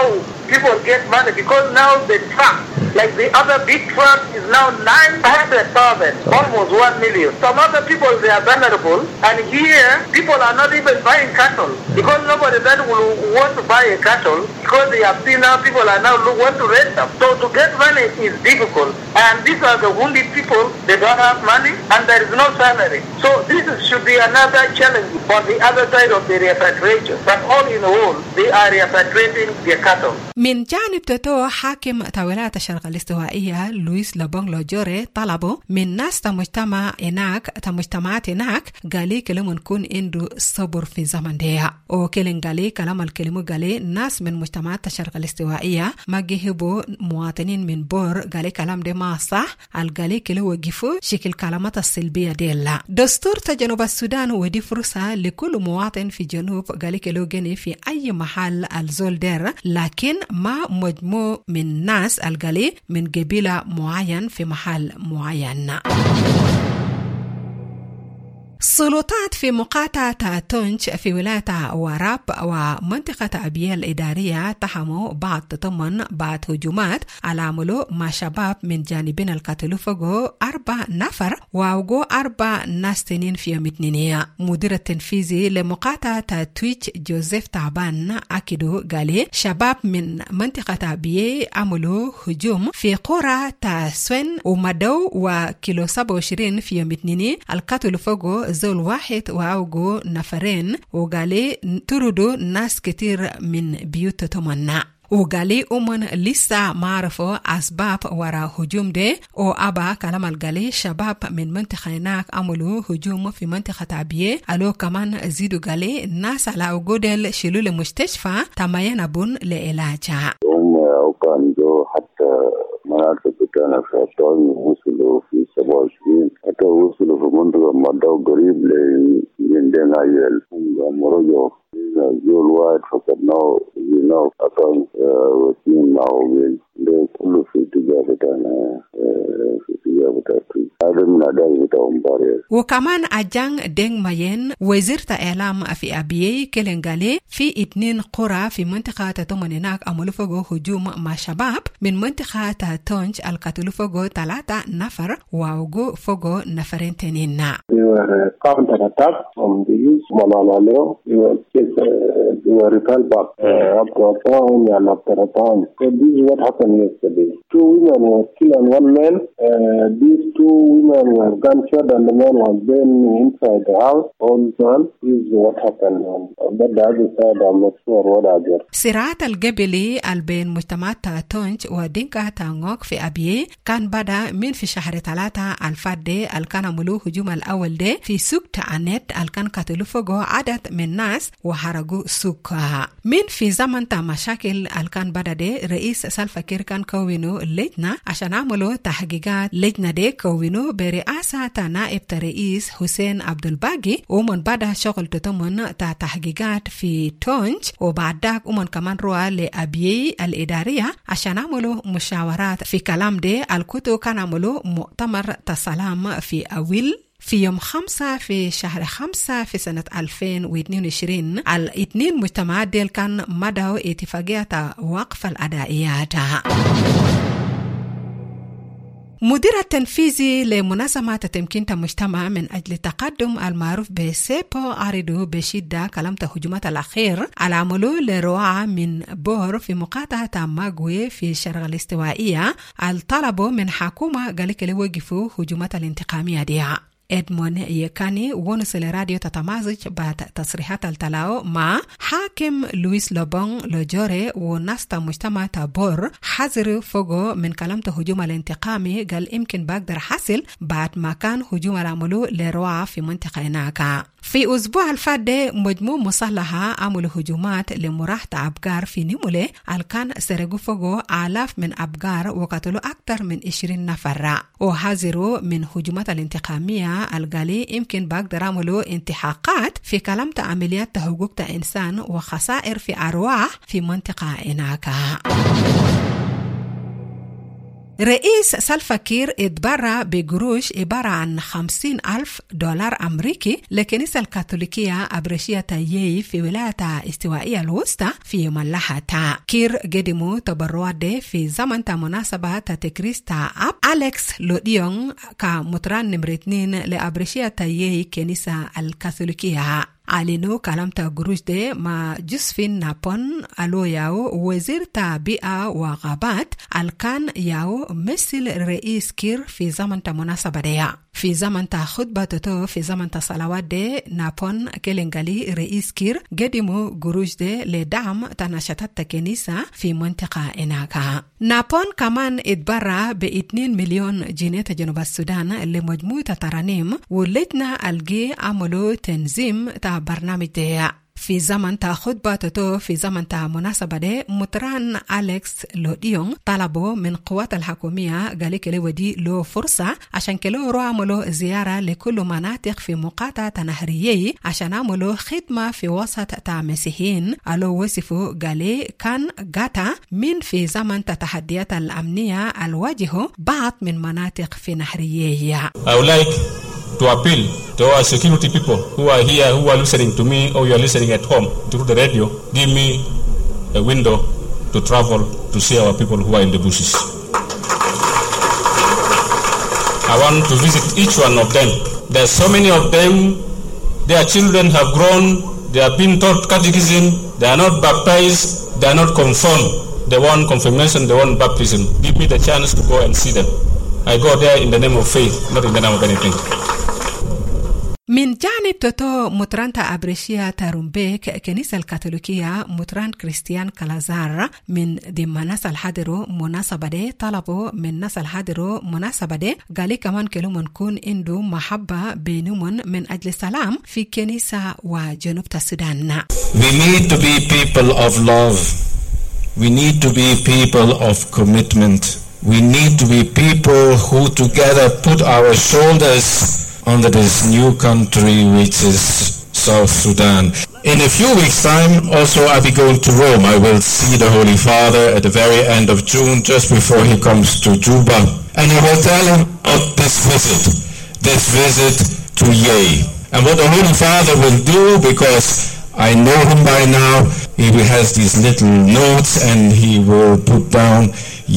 S17: people get money because now the truck, like the other big truck, is now nine hundred thousand, almost one million. Some other people, they are vulnerable, and here people are not even buying cattle because nobody then will want to buy a cattle because they have seen now people are now want to rent them. So to get money is difficult, and these are the wounded people. They don't have money, and there is no salary. So this should be another challenge for the other side of the repatriation. But all in all, they are repatriating their cattle.
S16: من جانب تتو حاكم ولاية الشرق الاستوائية لويس لوبونغ لوجوري طلبوا من ناس تمجتمع هناك تمجتمعات هناك قالي كلمة نكون عنده صبر في زمن ده وكلم قالي كلام الكلمة قالي ناس من مجتمعات الشرق الاستوائية ما جهبوا مواطنين من بور قالي كلام ده ما صح القالي كله وقفوا شكل كلامات السلبية ديلا. دستور تجنوب السودان ودي فرصة لكل مواطن في جنوب قالي كله جني في أي محل الزول دير لكن ما مجموع من ناس القالي من قبيلة معين في محل معين. السلطات في مقاطعة تونج في ولاية وراب ومنطقة أبية الإدارية تحموا بعض تضمن بعض هجومات على عملوا مع شباب من جانبين القتلوا فوقوا أربع نفر ووقوا أربع ناس تنين في يوم اثنينية. مدير التنفيذي لمقاطعة تويتش جوزيف تعبان أكدوا قالي شباب من منطقة أبية عملوا هجوم في قرى تاسوين ومدو وكيلو سبعة وعشرين في يوم اثنيني القتلوا فوقوا زول واحد وعوقوا نفرين وقالي تردوا ناس كتير من بيوت تمنع وقالي أمن لسه معرفوا أسباب وراء هجوم ده وأبا كلام القالي شباب من منطقة هناك عملوا هجوم في منطقة عبية ألو كمان زيدوا قالي الناس على وجود شلوا لمستشفى تماين بون لعلاجها
S18: هم كان جو حتى مناطق بتاعنا في الطوال وصلوا في سبعة وعشرين حتى وصلوا في منطقة مدو قريب لجندنا يل مرجو زول واحد فقط ناو يناو أكان وسين ناو بين ده كله في اتجاه بتاعنا في اتجاه بتاعتي هذا من أداء بتاعهم بارير.
S16: وكمان أجان دين ماين وزير إعلام في أبيي كلنجالي في اثنين قرى في منطقة تمنيناك عملوا فوقو هجوم مع شباب من منطقة تونج القتلوا فوقو ثلاثة نفر ووقو فوقو نفرين تنين.
S19: They were counter attack from the youth Malaleo. They were just, uh, they were repelled back uh, up to a town and after a town. So this is what happened yesterday. Two women were killed and one man. Uh, these two women were gunshot and the man was burning inside the house. All done. This is what happened. But the other side, I'm not sure what happened.
S16: صراعات القبلي البين مجتمعات تونج ودينكا تانغوك في أبيه كان بدأ من في شهر ثلاثة الفادي الكان عملوا هجوم الأول ده في سوق تعنت الكان قتلوا فوقه عدد من ناس وحرقوا سوقها. من في زمن تا مشاكل الكان بدأ ده رئيس سلفا كير كان كونوا اللجنة عشان عملوا تحقيقات. لجنة ده كونوا برئاسة نائب رئيس حسين عبد الباقي ومن بدأ شغل تتمن تا تحقيقات في تونج وبعد ذاك ومن كمان روى لأبيي الإدارية عشان عملوا مشاورات في كلام ده الكتو كان عملوا مؤتمر تسلام في أويل في يوم خمسة في شهر خمسة في سنة ألفين واثنين وعشرين الاثنين مجتمعات ديل كان مدعوا اتفاقية وقف الأدائيات. مدير التنفيذي لمنظمة تمكين المجتمع من أجل تقدم المعروف بسيبو أريدو بشدة كلمة هجومات الأخير على عملو لرواعة من بور في مقاطعة ماغوي في الشرق الاستوائية الطلبوا من حكومة قالك لوقفوا هجومات الانتقامية دي. إدمون يكاني ونس لراديو تتمازج بعد تصريحات التلاو مع حاكم لويس لوبونغ لوجوري وناس مجتمع تابور حذر فوقو من كلمة هجوم الانتقامي قال يمكن بقدر حصل بعد ما كان هجوم العملو لرواعة في منطقة هناك. في أسبوع الفادة مجموع مصلحة عملوا هجومات لمراحة أبقار في نيمولي الكان سرقوا فوقو آلاف من أبقار وقتلوا أكثر من عشرين نفر وحذروا من هجومات الانتقامية القالي يمكن بقدر عملوا انتحاقات في كلمة عمليات حقوق الإنسان وخسائر في أرواح في منطقة هناك. رئيس سلفا كير اتبرع بقروش عبارة عن خمسين ألف دولار أمريكي لكنيسة الكاثوليكية أبرشية تايي في ولاية استوائية الوسطى في ملاحة. كير قدموا تبرعات دي في زمن مناسبة تكريستا أب أليكس لوديون كمطران نمرة اتنين لأبرشية تايي كنيسة الكاثوليكية. علينو كلامتا قروش دي مع جوزفين نابون ألو ياو وزير بيئة وغابات الكان ياو مثل رئيس كير في زمن مناسبة دي. في زمن خطبة تو في زمن صلوات دي نابون كيلنغالي رئيس كير قدموا قروش دي لدعم تناشطات كنيسة في منطقة إناكا. نابون كمان اتبرع باتنين مليون جنيه جنوب السودان لمجموعة ترانيم ولجنة الجي عملوا تنظيم تا برنامج دي. في زمن تا خطبة تو في زمن تا مناسبة دي مطران أليكس لوديون طلبوا من قوات الحكومية قالي كلي ودي له فرصة عشان كلو رو عملوا زيارة لكل مناطق في مقاطعة نهرية عشان عملوا خدمة في وسط تا مسيحيين. ألو وصفوا قالي كان غاتا من في زمن تتحديات الأمنية الواجهة بعض من مناطق في نهرية.
S20: I would like to appeal to our security people who are here, who are listening to me, or you are listening at home through the radio. Give me a window to travel to see our people who are in the bushes. I want to visit each one of them. There are so many of them. Their children have grown. They have been taught catechism. They are not baptized. They are not confirmed. They want confirmation. They want baptism. Give me the chance to go and see them. I go there in the name of faith, not in the name of anything.
S16: من جانب توتو مطرانتا أبريشيا تارومبيك كنيسة الكاثوليكية مطران كريستيان كالازار من ضمن ناس الحاضروا مناسبة دي طلبوا من ناس الحاضروا مناسبة دي قالي كمان كلو منكون عنده محبة بينهم من أجل السلام في كنيسة وجنوب السودان.
S21: We need to be people of love. We need to be people of commitment. We need to be people who together put our shoulders under this new country which is South Sudan. In a few weeks' time, also I'll be going to Rome. I will see the Holy Father at the very end of June, just before he comes to Juba. And I will tell him about this visit, this visit to Yei. And what the Holy Father will do, because I know him by now, he has these little notes and he will put down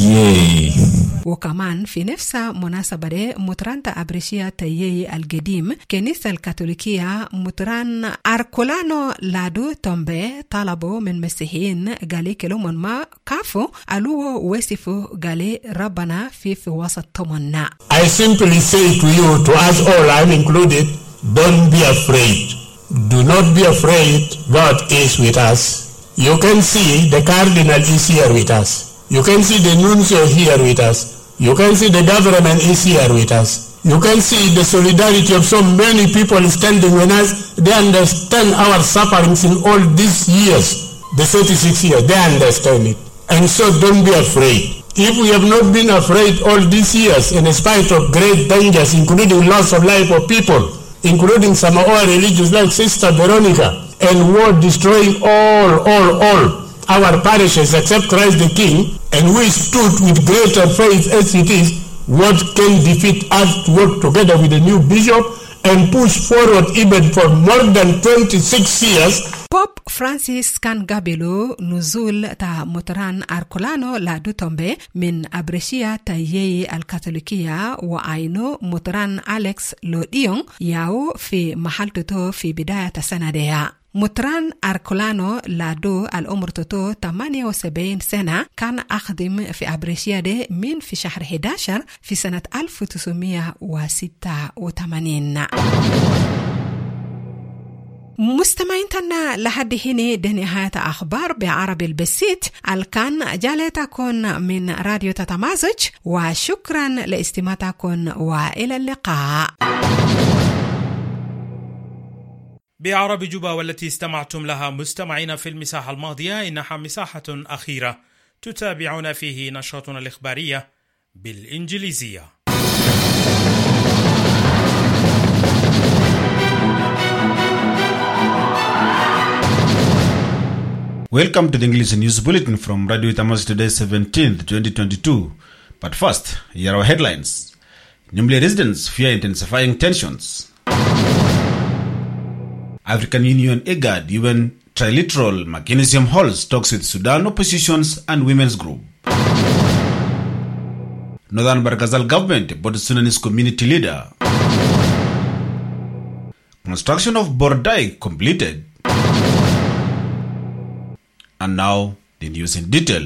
S21: Yei.
S16: وكمان في نفس مناسبة دي مطران أبريشيا تايي القديم كنيسة الكاثوليكية مطران أركولانو لادو تومبي طلبوا من مسيحيين قالي كلهم ما كافو ألوه وصفوا قالي ربنا في في وسط تمنا.
S22: I simply say to you, to us all, I'm included, don't be afraid. Do not be afraid. God is with us. You can see the cardinal is here with us. You can see the nuncio here with us. You can see the government is here with us. You can see the solidarity of so many people standing with us. They understand our sufferings in all these years, the thirty-six years. They understand it. And so don't be afraid. If we have not been afraid all these years, in spite of great dangers, including loss of life of people, including some of our religions like Sister Veronica, and war destroying all, all, all our parishes except Christ the King, and we stood with greater faith as it is, what can defeat us to work together with the new bishop and push forward even for more than twenty-six years.
S16: بوب فرانسيس كان قابلوا نزول تا مطران أركولانو لادو تومبي من أبريشيا تايي الكاثوليكية وعينو مطران أليكس لوديون ياو في محل توتو في بداية السنة دي. مطران أركولانو لادو الأمر توتو ثمانية وسبعين سنة كان أخدم في أبريشيا دي من في شهر أحد عشر في سنة ألف وتسعمائة وستة وثمانين. مستمعيننا لحد هنا ده نهاية أخبار بعربي البسيط الكان جالتكم من راديو تتمازج وشكرا لاستماعكم وإلى اللقاء.
S1: بعربي جوبا والتي استمعتم لها مستمعين في المساحة الماضية إنها مساحة أخيرة تتابعون فيه نشرتنا الإخبارية بالإنجليزية.
S23: Welcome to the English News Bulletin from Radio Tamas today, seventeenth, twenty twenty-two.
S2: But first, here are our headlines. Nimble residents fear intensifying tensions. African Union IGAD, U N Trilateral Mechanism holds talks with Sudan oppositions and women's group. Northern Barghazal government bought Sudanese community leader. Construction of Bordai completed. And now, the news in detail.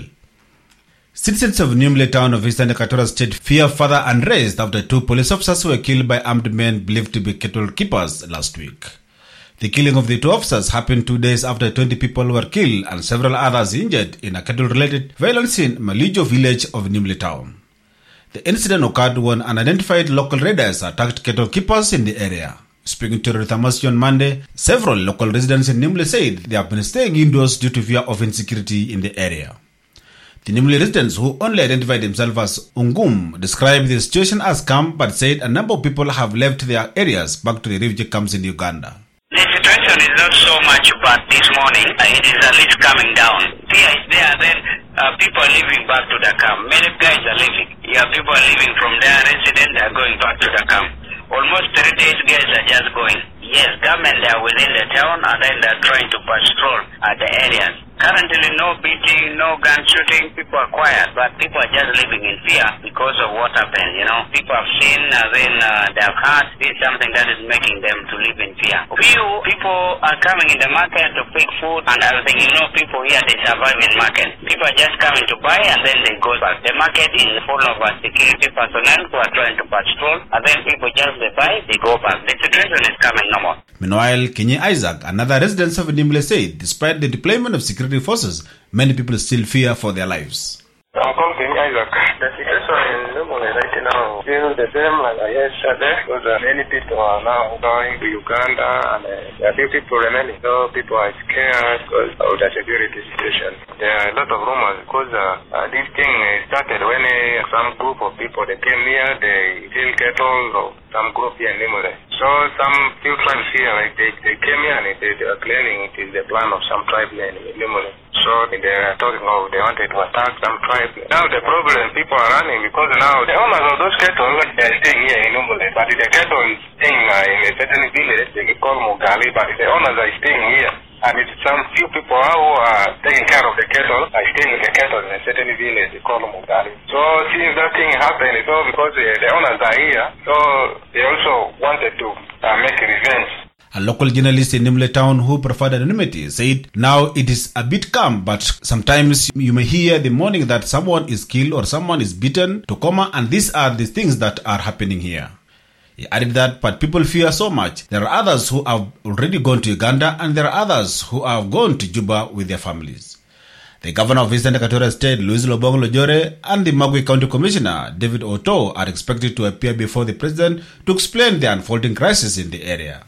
S2: Citizens of Nimble town of Eastern Equatorial State fear further unrest after two police officers were killed by armed men believed to be cattle keepers last week. The killing of the two officers happened two days after twenty people were killed and several others injured in a cattle-related violence in Malijo village of Nimble town. The incident occurred when unidentified local raiders attacked cattle keepers in the area. Speaking to Ruthamasi on Monday, several local residents in Nimble said they have been staying indoors due to fear of insecurity in the area. The Nimble residents, who only identified themselves as Ungum, described the situation as calm but said a number of people have left their areas back to the refugee camps in Uganda.
S4: The situation is not so much bad this morning. It is at least coming down. Fear is there, then uh, people are leaving back to the camp. Many guys are leaving. Yeah, people are leaving from their residence, they are going back to the camp. Almost three days guys are just going. Yes, government they are within the town and then they are trying to patrol at the areas. Currently no beating, no gun shooting, people are quiet, but people are just living in fear because of what happened, you know. People have seen, uh, then uh, they have heard, this is something that is making them to live in fear. Few people are coming in the market to pick food and everything, you know, people here, they survive in market. People are just coming to buy and then they go back. The market is full of uh, security personnel who are trying to patrol, and then people just they buy, they go back. The situation is coming normal.
S2: Meanwhile, Kenny Isaac, another resident of Nimble, said despite the deployment of security forces, many people still fear for their lives.
S23: I'm called Kenny Isaac. The situation in Nimble right now is the same like yesterday because uh, many people are now going to Uganda and uh, a few people remaining. So people are scared because of the security situation. There are a lot of rumors because uh, uh, this thing started when uh, some group of people they came here, they steal cattle or some group here in Nimble. So some few tribes here, like they, they came here and they, they are claiming it is the plan of some tribe here in Nimble. So they are talking of they wanted to attack some tribe. Now the problem, people are running because now the owners of those cattle, they are staying here in Nimble. But the cattle is staying uh, in a certain village, they call Mugali, but the owners are staying here. And it's some few people who are taking care of the cattle are staying in the cattle in a certain village, they call Mugali. So since that thing happened, it's all because the, the owners are here, so they also wanted to uh, make a revenge.
S2: A local journalist in Nimble town who preferred anonymity said now it is a bit calm, but sometimes you may hear the morning that someone is killed or someone is beaten to coma, and these are the things that are happening here. He added that, but people fear so much. There are others who have already gone to Uganda and there are others who have gone to Juba with their families. The governor of Eastern Equatorial State, Louis Lobong Lojore, and the Magui County Commissioner, David Oto, are expected to appear before the president to explain the unfolding crisis in the area.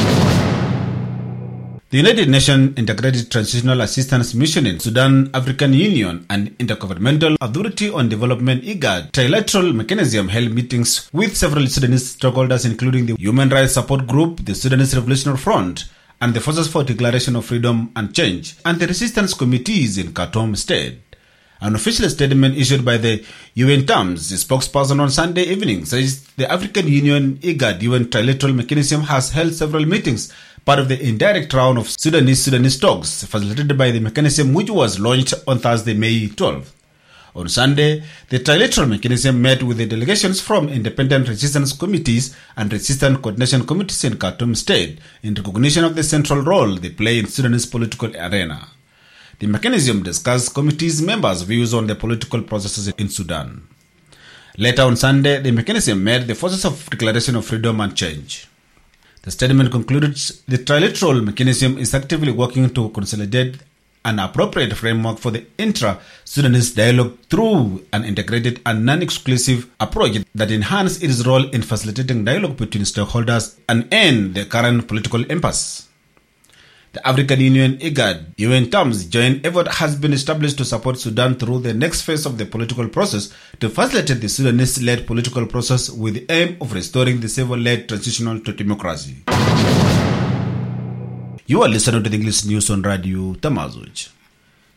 S2: The United Nations Integrated Transitional Assistance Mission in Sudan, African Union, and Intergovernmental Authority on Development IGAD trilateral mechanism held meetings with several Sudanese stakeholders, including the Human Rights Support Group, the Sudanese Revolutionary Front, and the Forces for Declaration of Freedom and Change, and the resistance committees in Khartoum State. An official statement issued by the U N Terms, the spokesperson on Sunday evening, says the African Union IGAD U N trilateral mechanism has held several meetings, part of the indirect round of Sudanese-Sudanese talks facilitated by the mechanism, which was launched on Thursday, May twelfth. On Sunday, the trilateral mechanism met with the delegations from independent resistance committees and resistance coordination committees in Khartoum State in recognition of the central role they play in Sudanese political arena. The mechanism discussed committees' members' views on the political processes in Sudan. Later on Sunday, the mechanism met the Forces of Declaration of Freedom and Change. The statement concluded the trilateral mechanism is actively working to consolidate an appropriate framework for the intra-Sudanese dialogue through an integrated and non-exclusive approach that enhances its role in facilitating dialogue between stakeholders and end the current political impasse. The African Union IGAD U N Terms joint effort has been established to support Sudan through the next phase of the political process to facilitate the Sudanese-led political process with the aim of restoring the civil-led transitional to democracy. You are listening to the English news on Radio Tamazuj.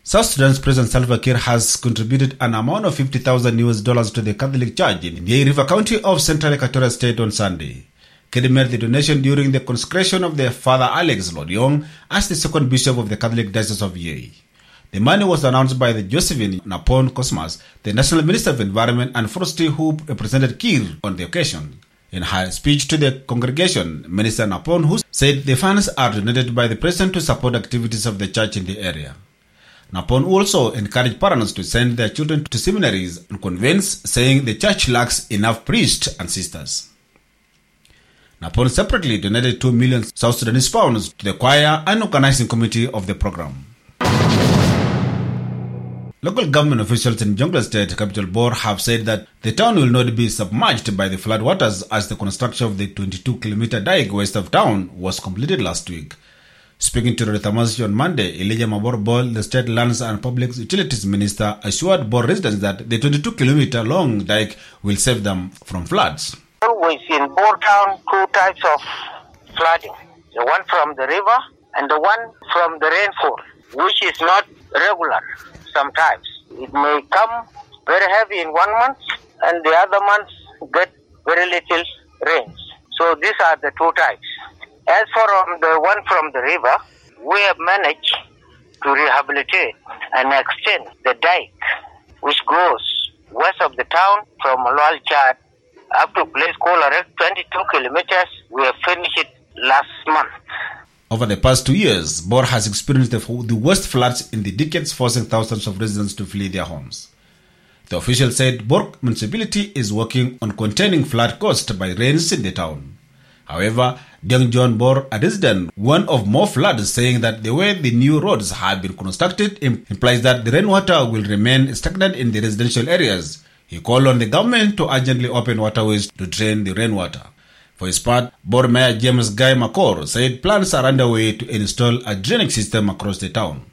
S2: South Sudan's President Salva Kiir has contributed an amount of fifty thousand U S dollars to the Catholic Church in Yei River County of Central Equatoria State on Sunday. Kiir made the donation during the consecration of the Father Alex Lodiong as the second bishop of the Catholic Diocese of Yei. The money was announced by the Josephine Napon Cosmas, the National Minister of Environment and Forestry who represented Kiir on the occasion. In her speech to the congregation, Minister Napon who said the funds are donated by the President to support activities of the church in the area. Napon also encouraged parents to send their children to seminaries and convents, saying the church lacks enough priests and sisters. Napon separately donated two million South Sudanese pounds to the choir and organizing committee of the program. Local government officials in Jonglei State, capital Bor, have said that the town will not be submerged by the floodwaters as the construction of the twenty-two kilometer dike west of town was completed last week. Speaking to the Tamasi on Monday, Elijah Mabor Bol, the State Lands and Public Utilities Minister, assured Bor residents that the twenty-two kilometer long dike will save them from floods.
S3: Always in Bor town, two types of flooding. The one from the river and the one from the rainfall, which is not regular. Sometimes it may come very heavy in one month and the other months get very little rains. So these are the two types. As for um, the one from the river, we have managed to rehabilitate and extend the dike which goes west of the town from Malwal Chad up to a place called Arek, twenty-two kilometers. We have finished it last month.
S2: Over the past two years, Bor has experienced the, the worst floods in the decades, forcing thousands of residents to flee their homes. The official said Bor municipality is working on containing flood caused by rains in the town. However, Deng John Bor, a resident, warned of more floods, saying that the way the new roads have been constructed implies that the rainwater will remain stagnant in the residential areas. He called on the government to urgently open waterways to drain the rainwater. For his part, Bor Mayor James Guy Makor said plans are underway to install a drainage system across the town.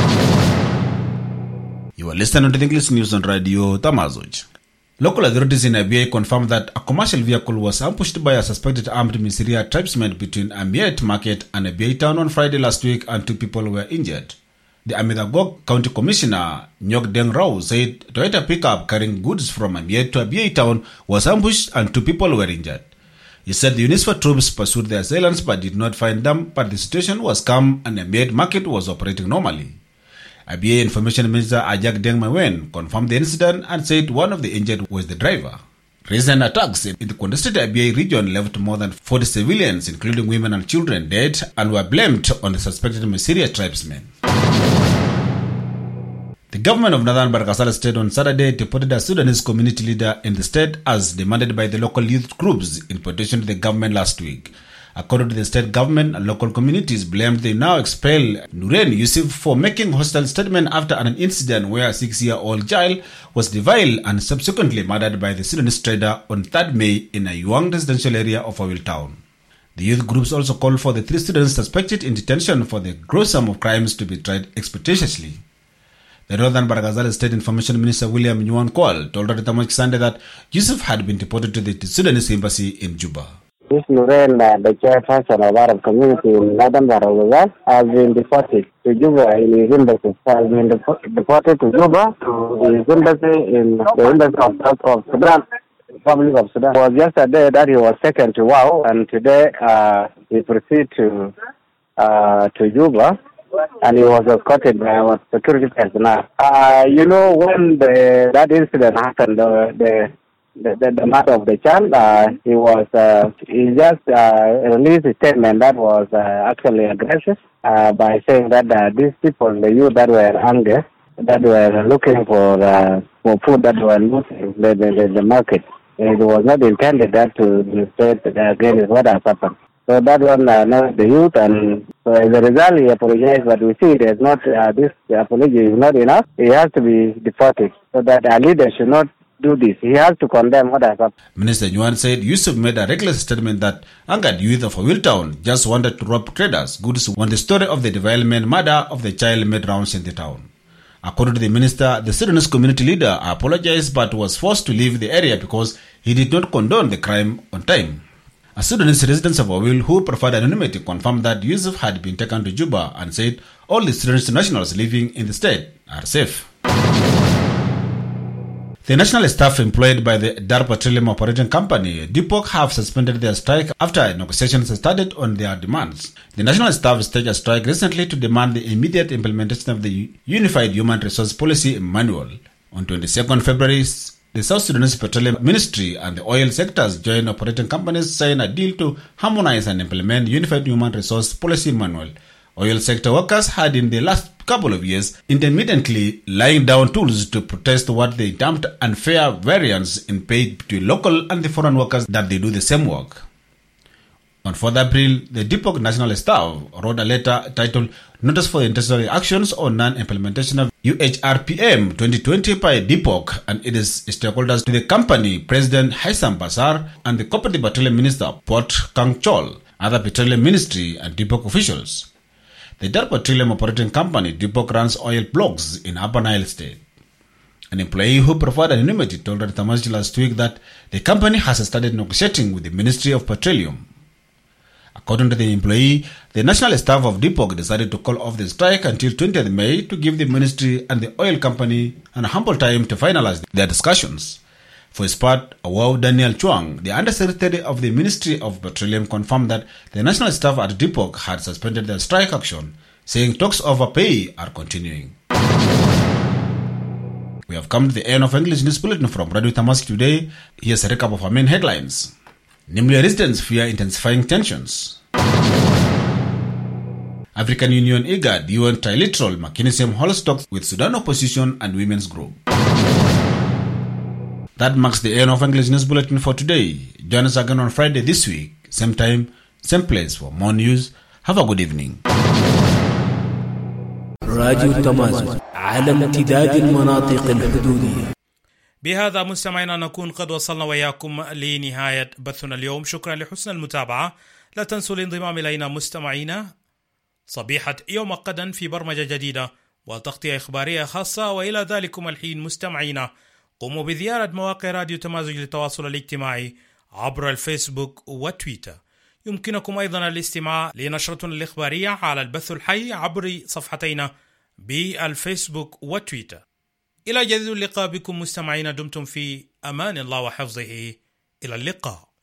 S2: You are listening to the English News on Radio Tamazoj. Local authorities in Abyei confirmed that a commercial vehicle was ambushed by a suspected armed Misiria tribesmen between Amiet Market and Abyei Town on Friday last week, and two people were injured. The Amidagog County Commissioner Nyok Deng Rao said Toyota pickup carrying goods from Amiet to Abyei Town was ambushed and two people were injured. He said the UNISFA troops pursued the assailants but did not find them, but the situation was calm and Amiet Market was operating normally. Abyei Information Minister Ajak Deng Mawen confirmed the incident and said one of the injured was the driver. Recent attacks in the contested Abyei region left more than forty civilians, including women and children, dead and were blamed on the suspected Misiria tribesmen. The government of Northern Bahr el Ghazal State on Saturday deported a Sudanese community leader in the state as demanded by the local youth groups in petition to the government last week. According to the state government, local communities blamed the now expelled Nuren Yusuf for making hostile statement after an incident where a six-year-old child was reviled and subsequently murdered by the Sudanese trader on third May in a Yuang residential area of Awil town. The youth groups also called for the three students suspected in detention for the gruesome of crimes to be tried expeditiously. The Northern Bahr el Ghazal State Information Minister William Nyuan Kwal told Radio Tamazoj Sunday that Yusuf had been deported to the Sudanese embassy in Juba.
S5: This Nuren, uh, the chairperson of Arab community in Northern Bahr el Ghazal, has been deported to Juba in his embassy. Has been dep- deported to Juba to his embassy in the embassy of South of Sudan, Republic of Sudan. It was yesterday that he was taken to Wau, and today uh, he proceeded to uh, to Juba. And he was escorted by our security personnel. Uh, you know, when the, that incident happened, uh, the, the the the mother of the child, uh, he was uh, he just uh, released a statement that was uh, actually aggressive uh, by saying that uh, these people, the youth that were angry, that were looking for uh, for food that were looting the the, the, the market. It was not intended that to demonstrate against what has happened. So that one uh, knows the youth, and so as a result he apologized, but we see it as not, uh, this apology is not enough. He has to be deported, so that our leader should not do this. He has to condemn what has happened.
S2: Minister Nyuan said Yusuf made a reckless statement that angered youth of Awil town just wanted to rob traders goods when the story of the development murder of the child made rounds in the town. According to the minister, the Sudanese community leader apologized but was forced to leave the area because he did not condone the crime on time. A Sudanese resident of Awil who preferred anonymity confirmed that Yusuf had been taken to Juba and said all the Sudanese nationals living in the state are safe. The national staff employed by the Dar Petroleum Operating Company, D P O C, have suspended their strike after negotiations started on their demands. The national staff staged a strike recently to demand the immediate implementation of the Unified Human Resource Policy Manual. On twenty-second February, the South Sudanese Petroleum Ministry and the oil sectors joined operating companies signed a deal to harmonize and implement Unified Human Resource Policy Manual. Oil sector workers had in the last couple of years intermittently lying down tools to protest what they termed unfair variance in pay between local and the foreign workers that they do the same work. On fourth April, the D P O C national staff wrote a letter titled Notice for Intentional Actions on Non-Implementation of U H R P M twenty twenty by D P O C and its stakeholders to the company President Haitham Basar and the Cooperative Petroleum Minister Port Kang Chol, other petroleum ministry and D P O C officials. The Dar Petroleum Operating Company, D P O C, runs oil blogs in Upper Nile State. An employee who provided anonymity told Radio Tamazight last week that the company has started negotiating with the Ministry of Petroleum. According to the employee, the national staff of D P O C decided to call off the strike until twentieth May to give the ministry and the oil company an ample time to finalize their discussions. For his part, Awao Daniel Chuang, the Undersecretary of the Ministry of Petroleum, confirmed that the national staff at D P O C had suspended their strike action, saying talks over pay are continuing. We have come to the end of English News Bulletin from Radio Tamazight today. Here's a recap of our main headlines. Namely, residents fear intensifying tensions. African Union IGAD U N trilateral mechanism holds talks with Sudan opposition and women's group. That marks the end of English News Bulletin for today. Join us again on Friday this week, same time, same place for more news. Have a good evening.
S6: راديو تمازيغ على امتداد المناطق الحدودية.
S1: بهذا مستمعينا نكون قد وصلنا وياكم لنهاية بثنا اليوم. شكرا لحسن المتابعة. لا تنسوا الانضمام إلينا مستمعينا صبيحة يوم غدا في برمجة جديدة وتغطية إخبارية خاصة. وإلى ذلكم الحين مستمعينا قوموا بزيارة مواقع راديو تمازيغ للتواصل الاجتماعي عبر الفيسبوك وتويتر. يمكنكم أيضا الاستماع لنشرتنا الإخبارية على البث الحي عبر صفحتينا بالفيسبوك وتويتر. إلى جديد اللقاء بكم مستمعين. دمتم في أمان الله وحفظه. إلى اللقاء.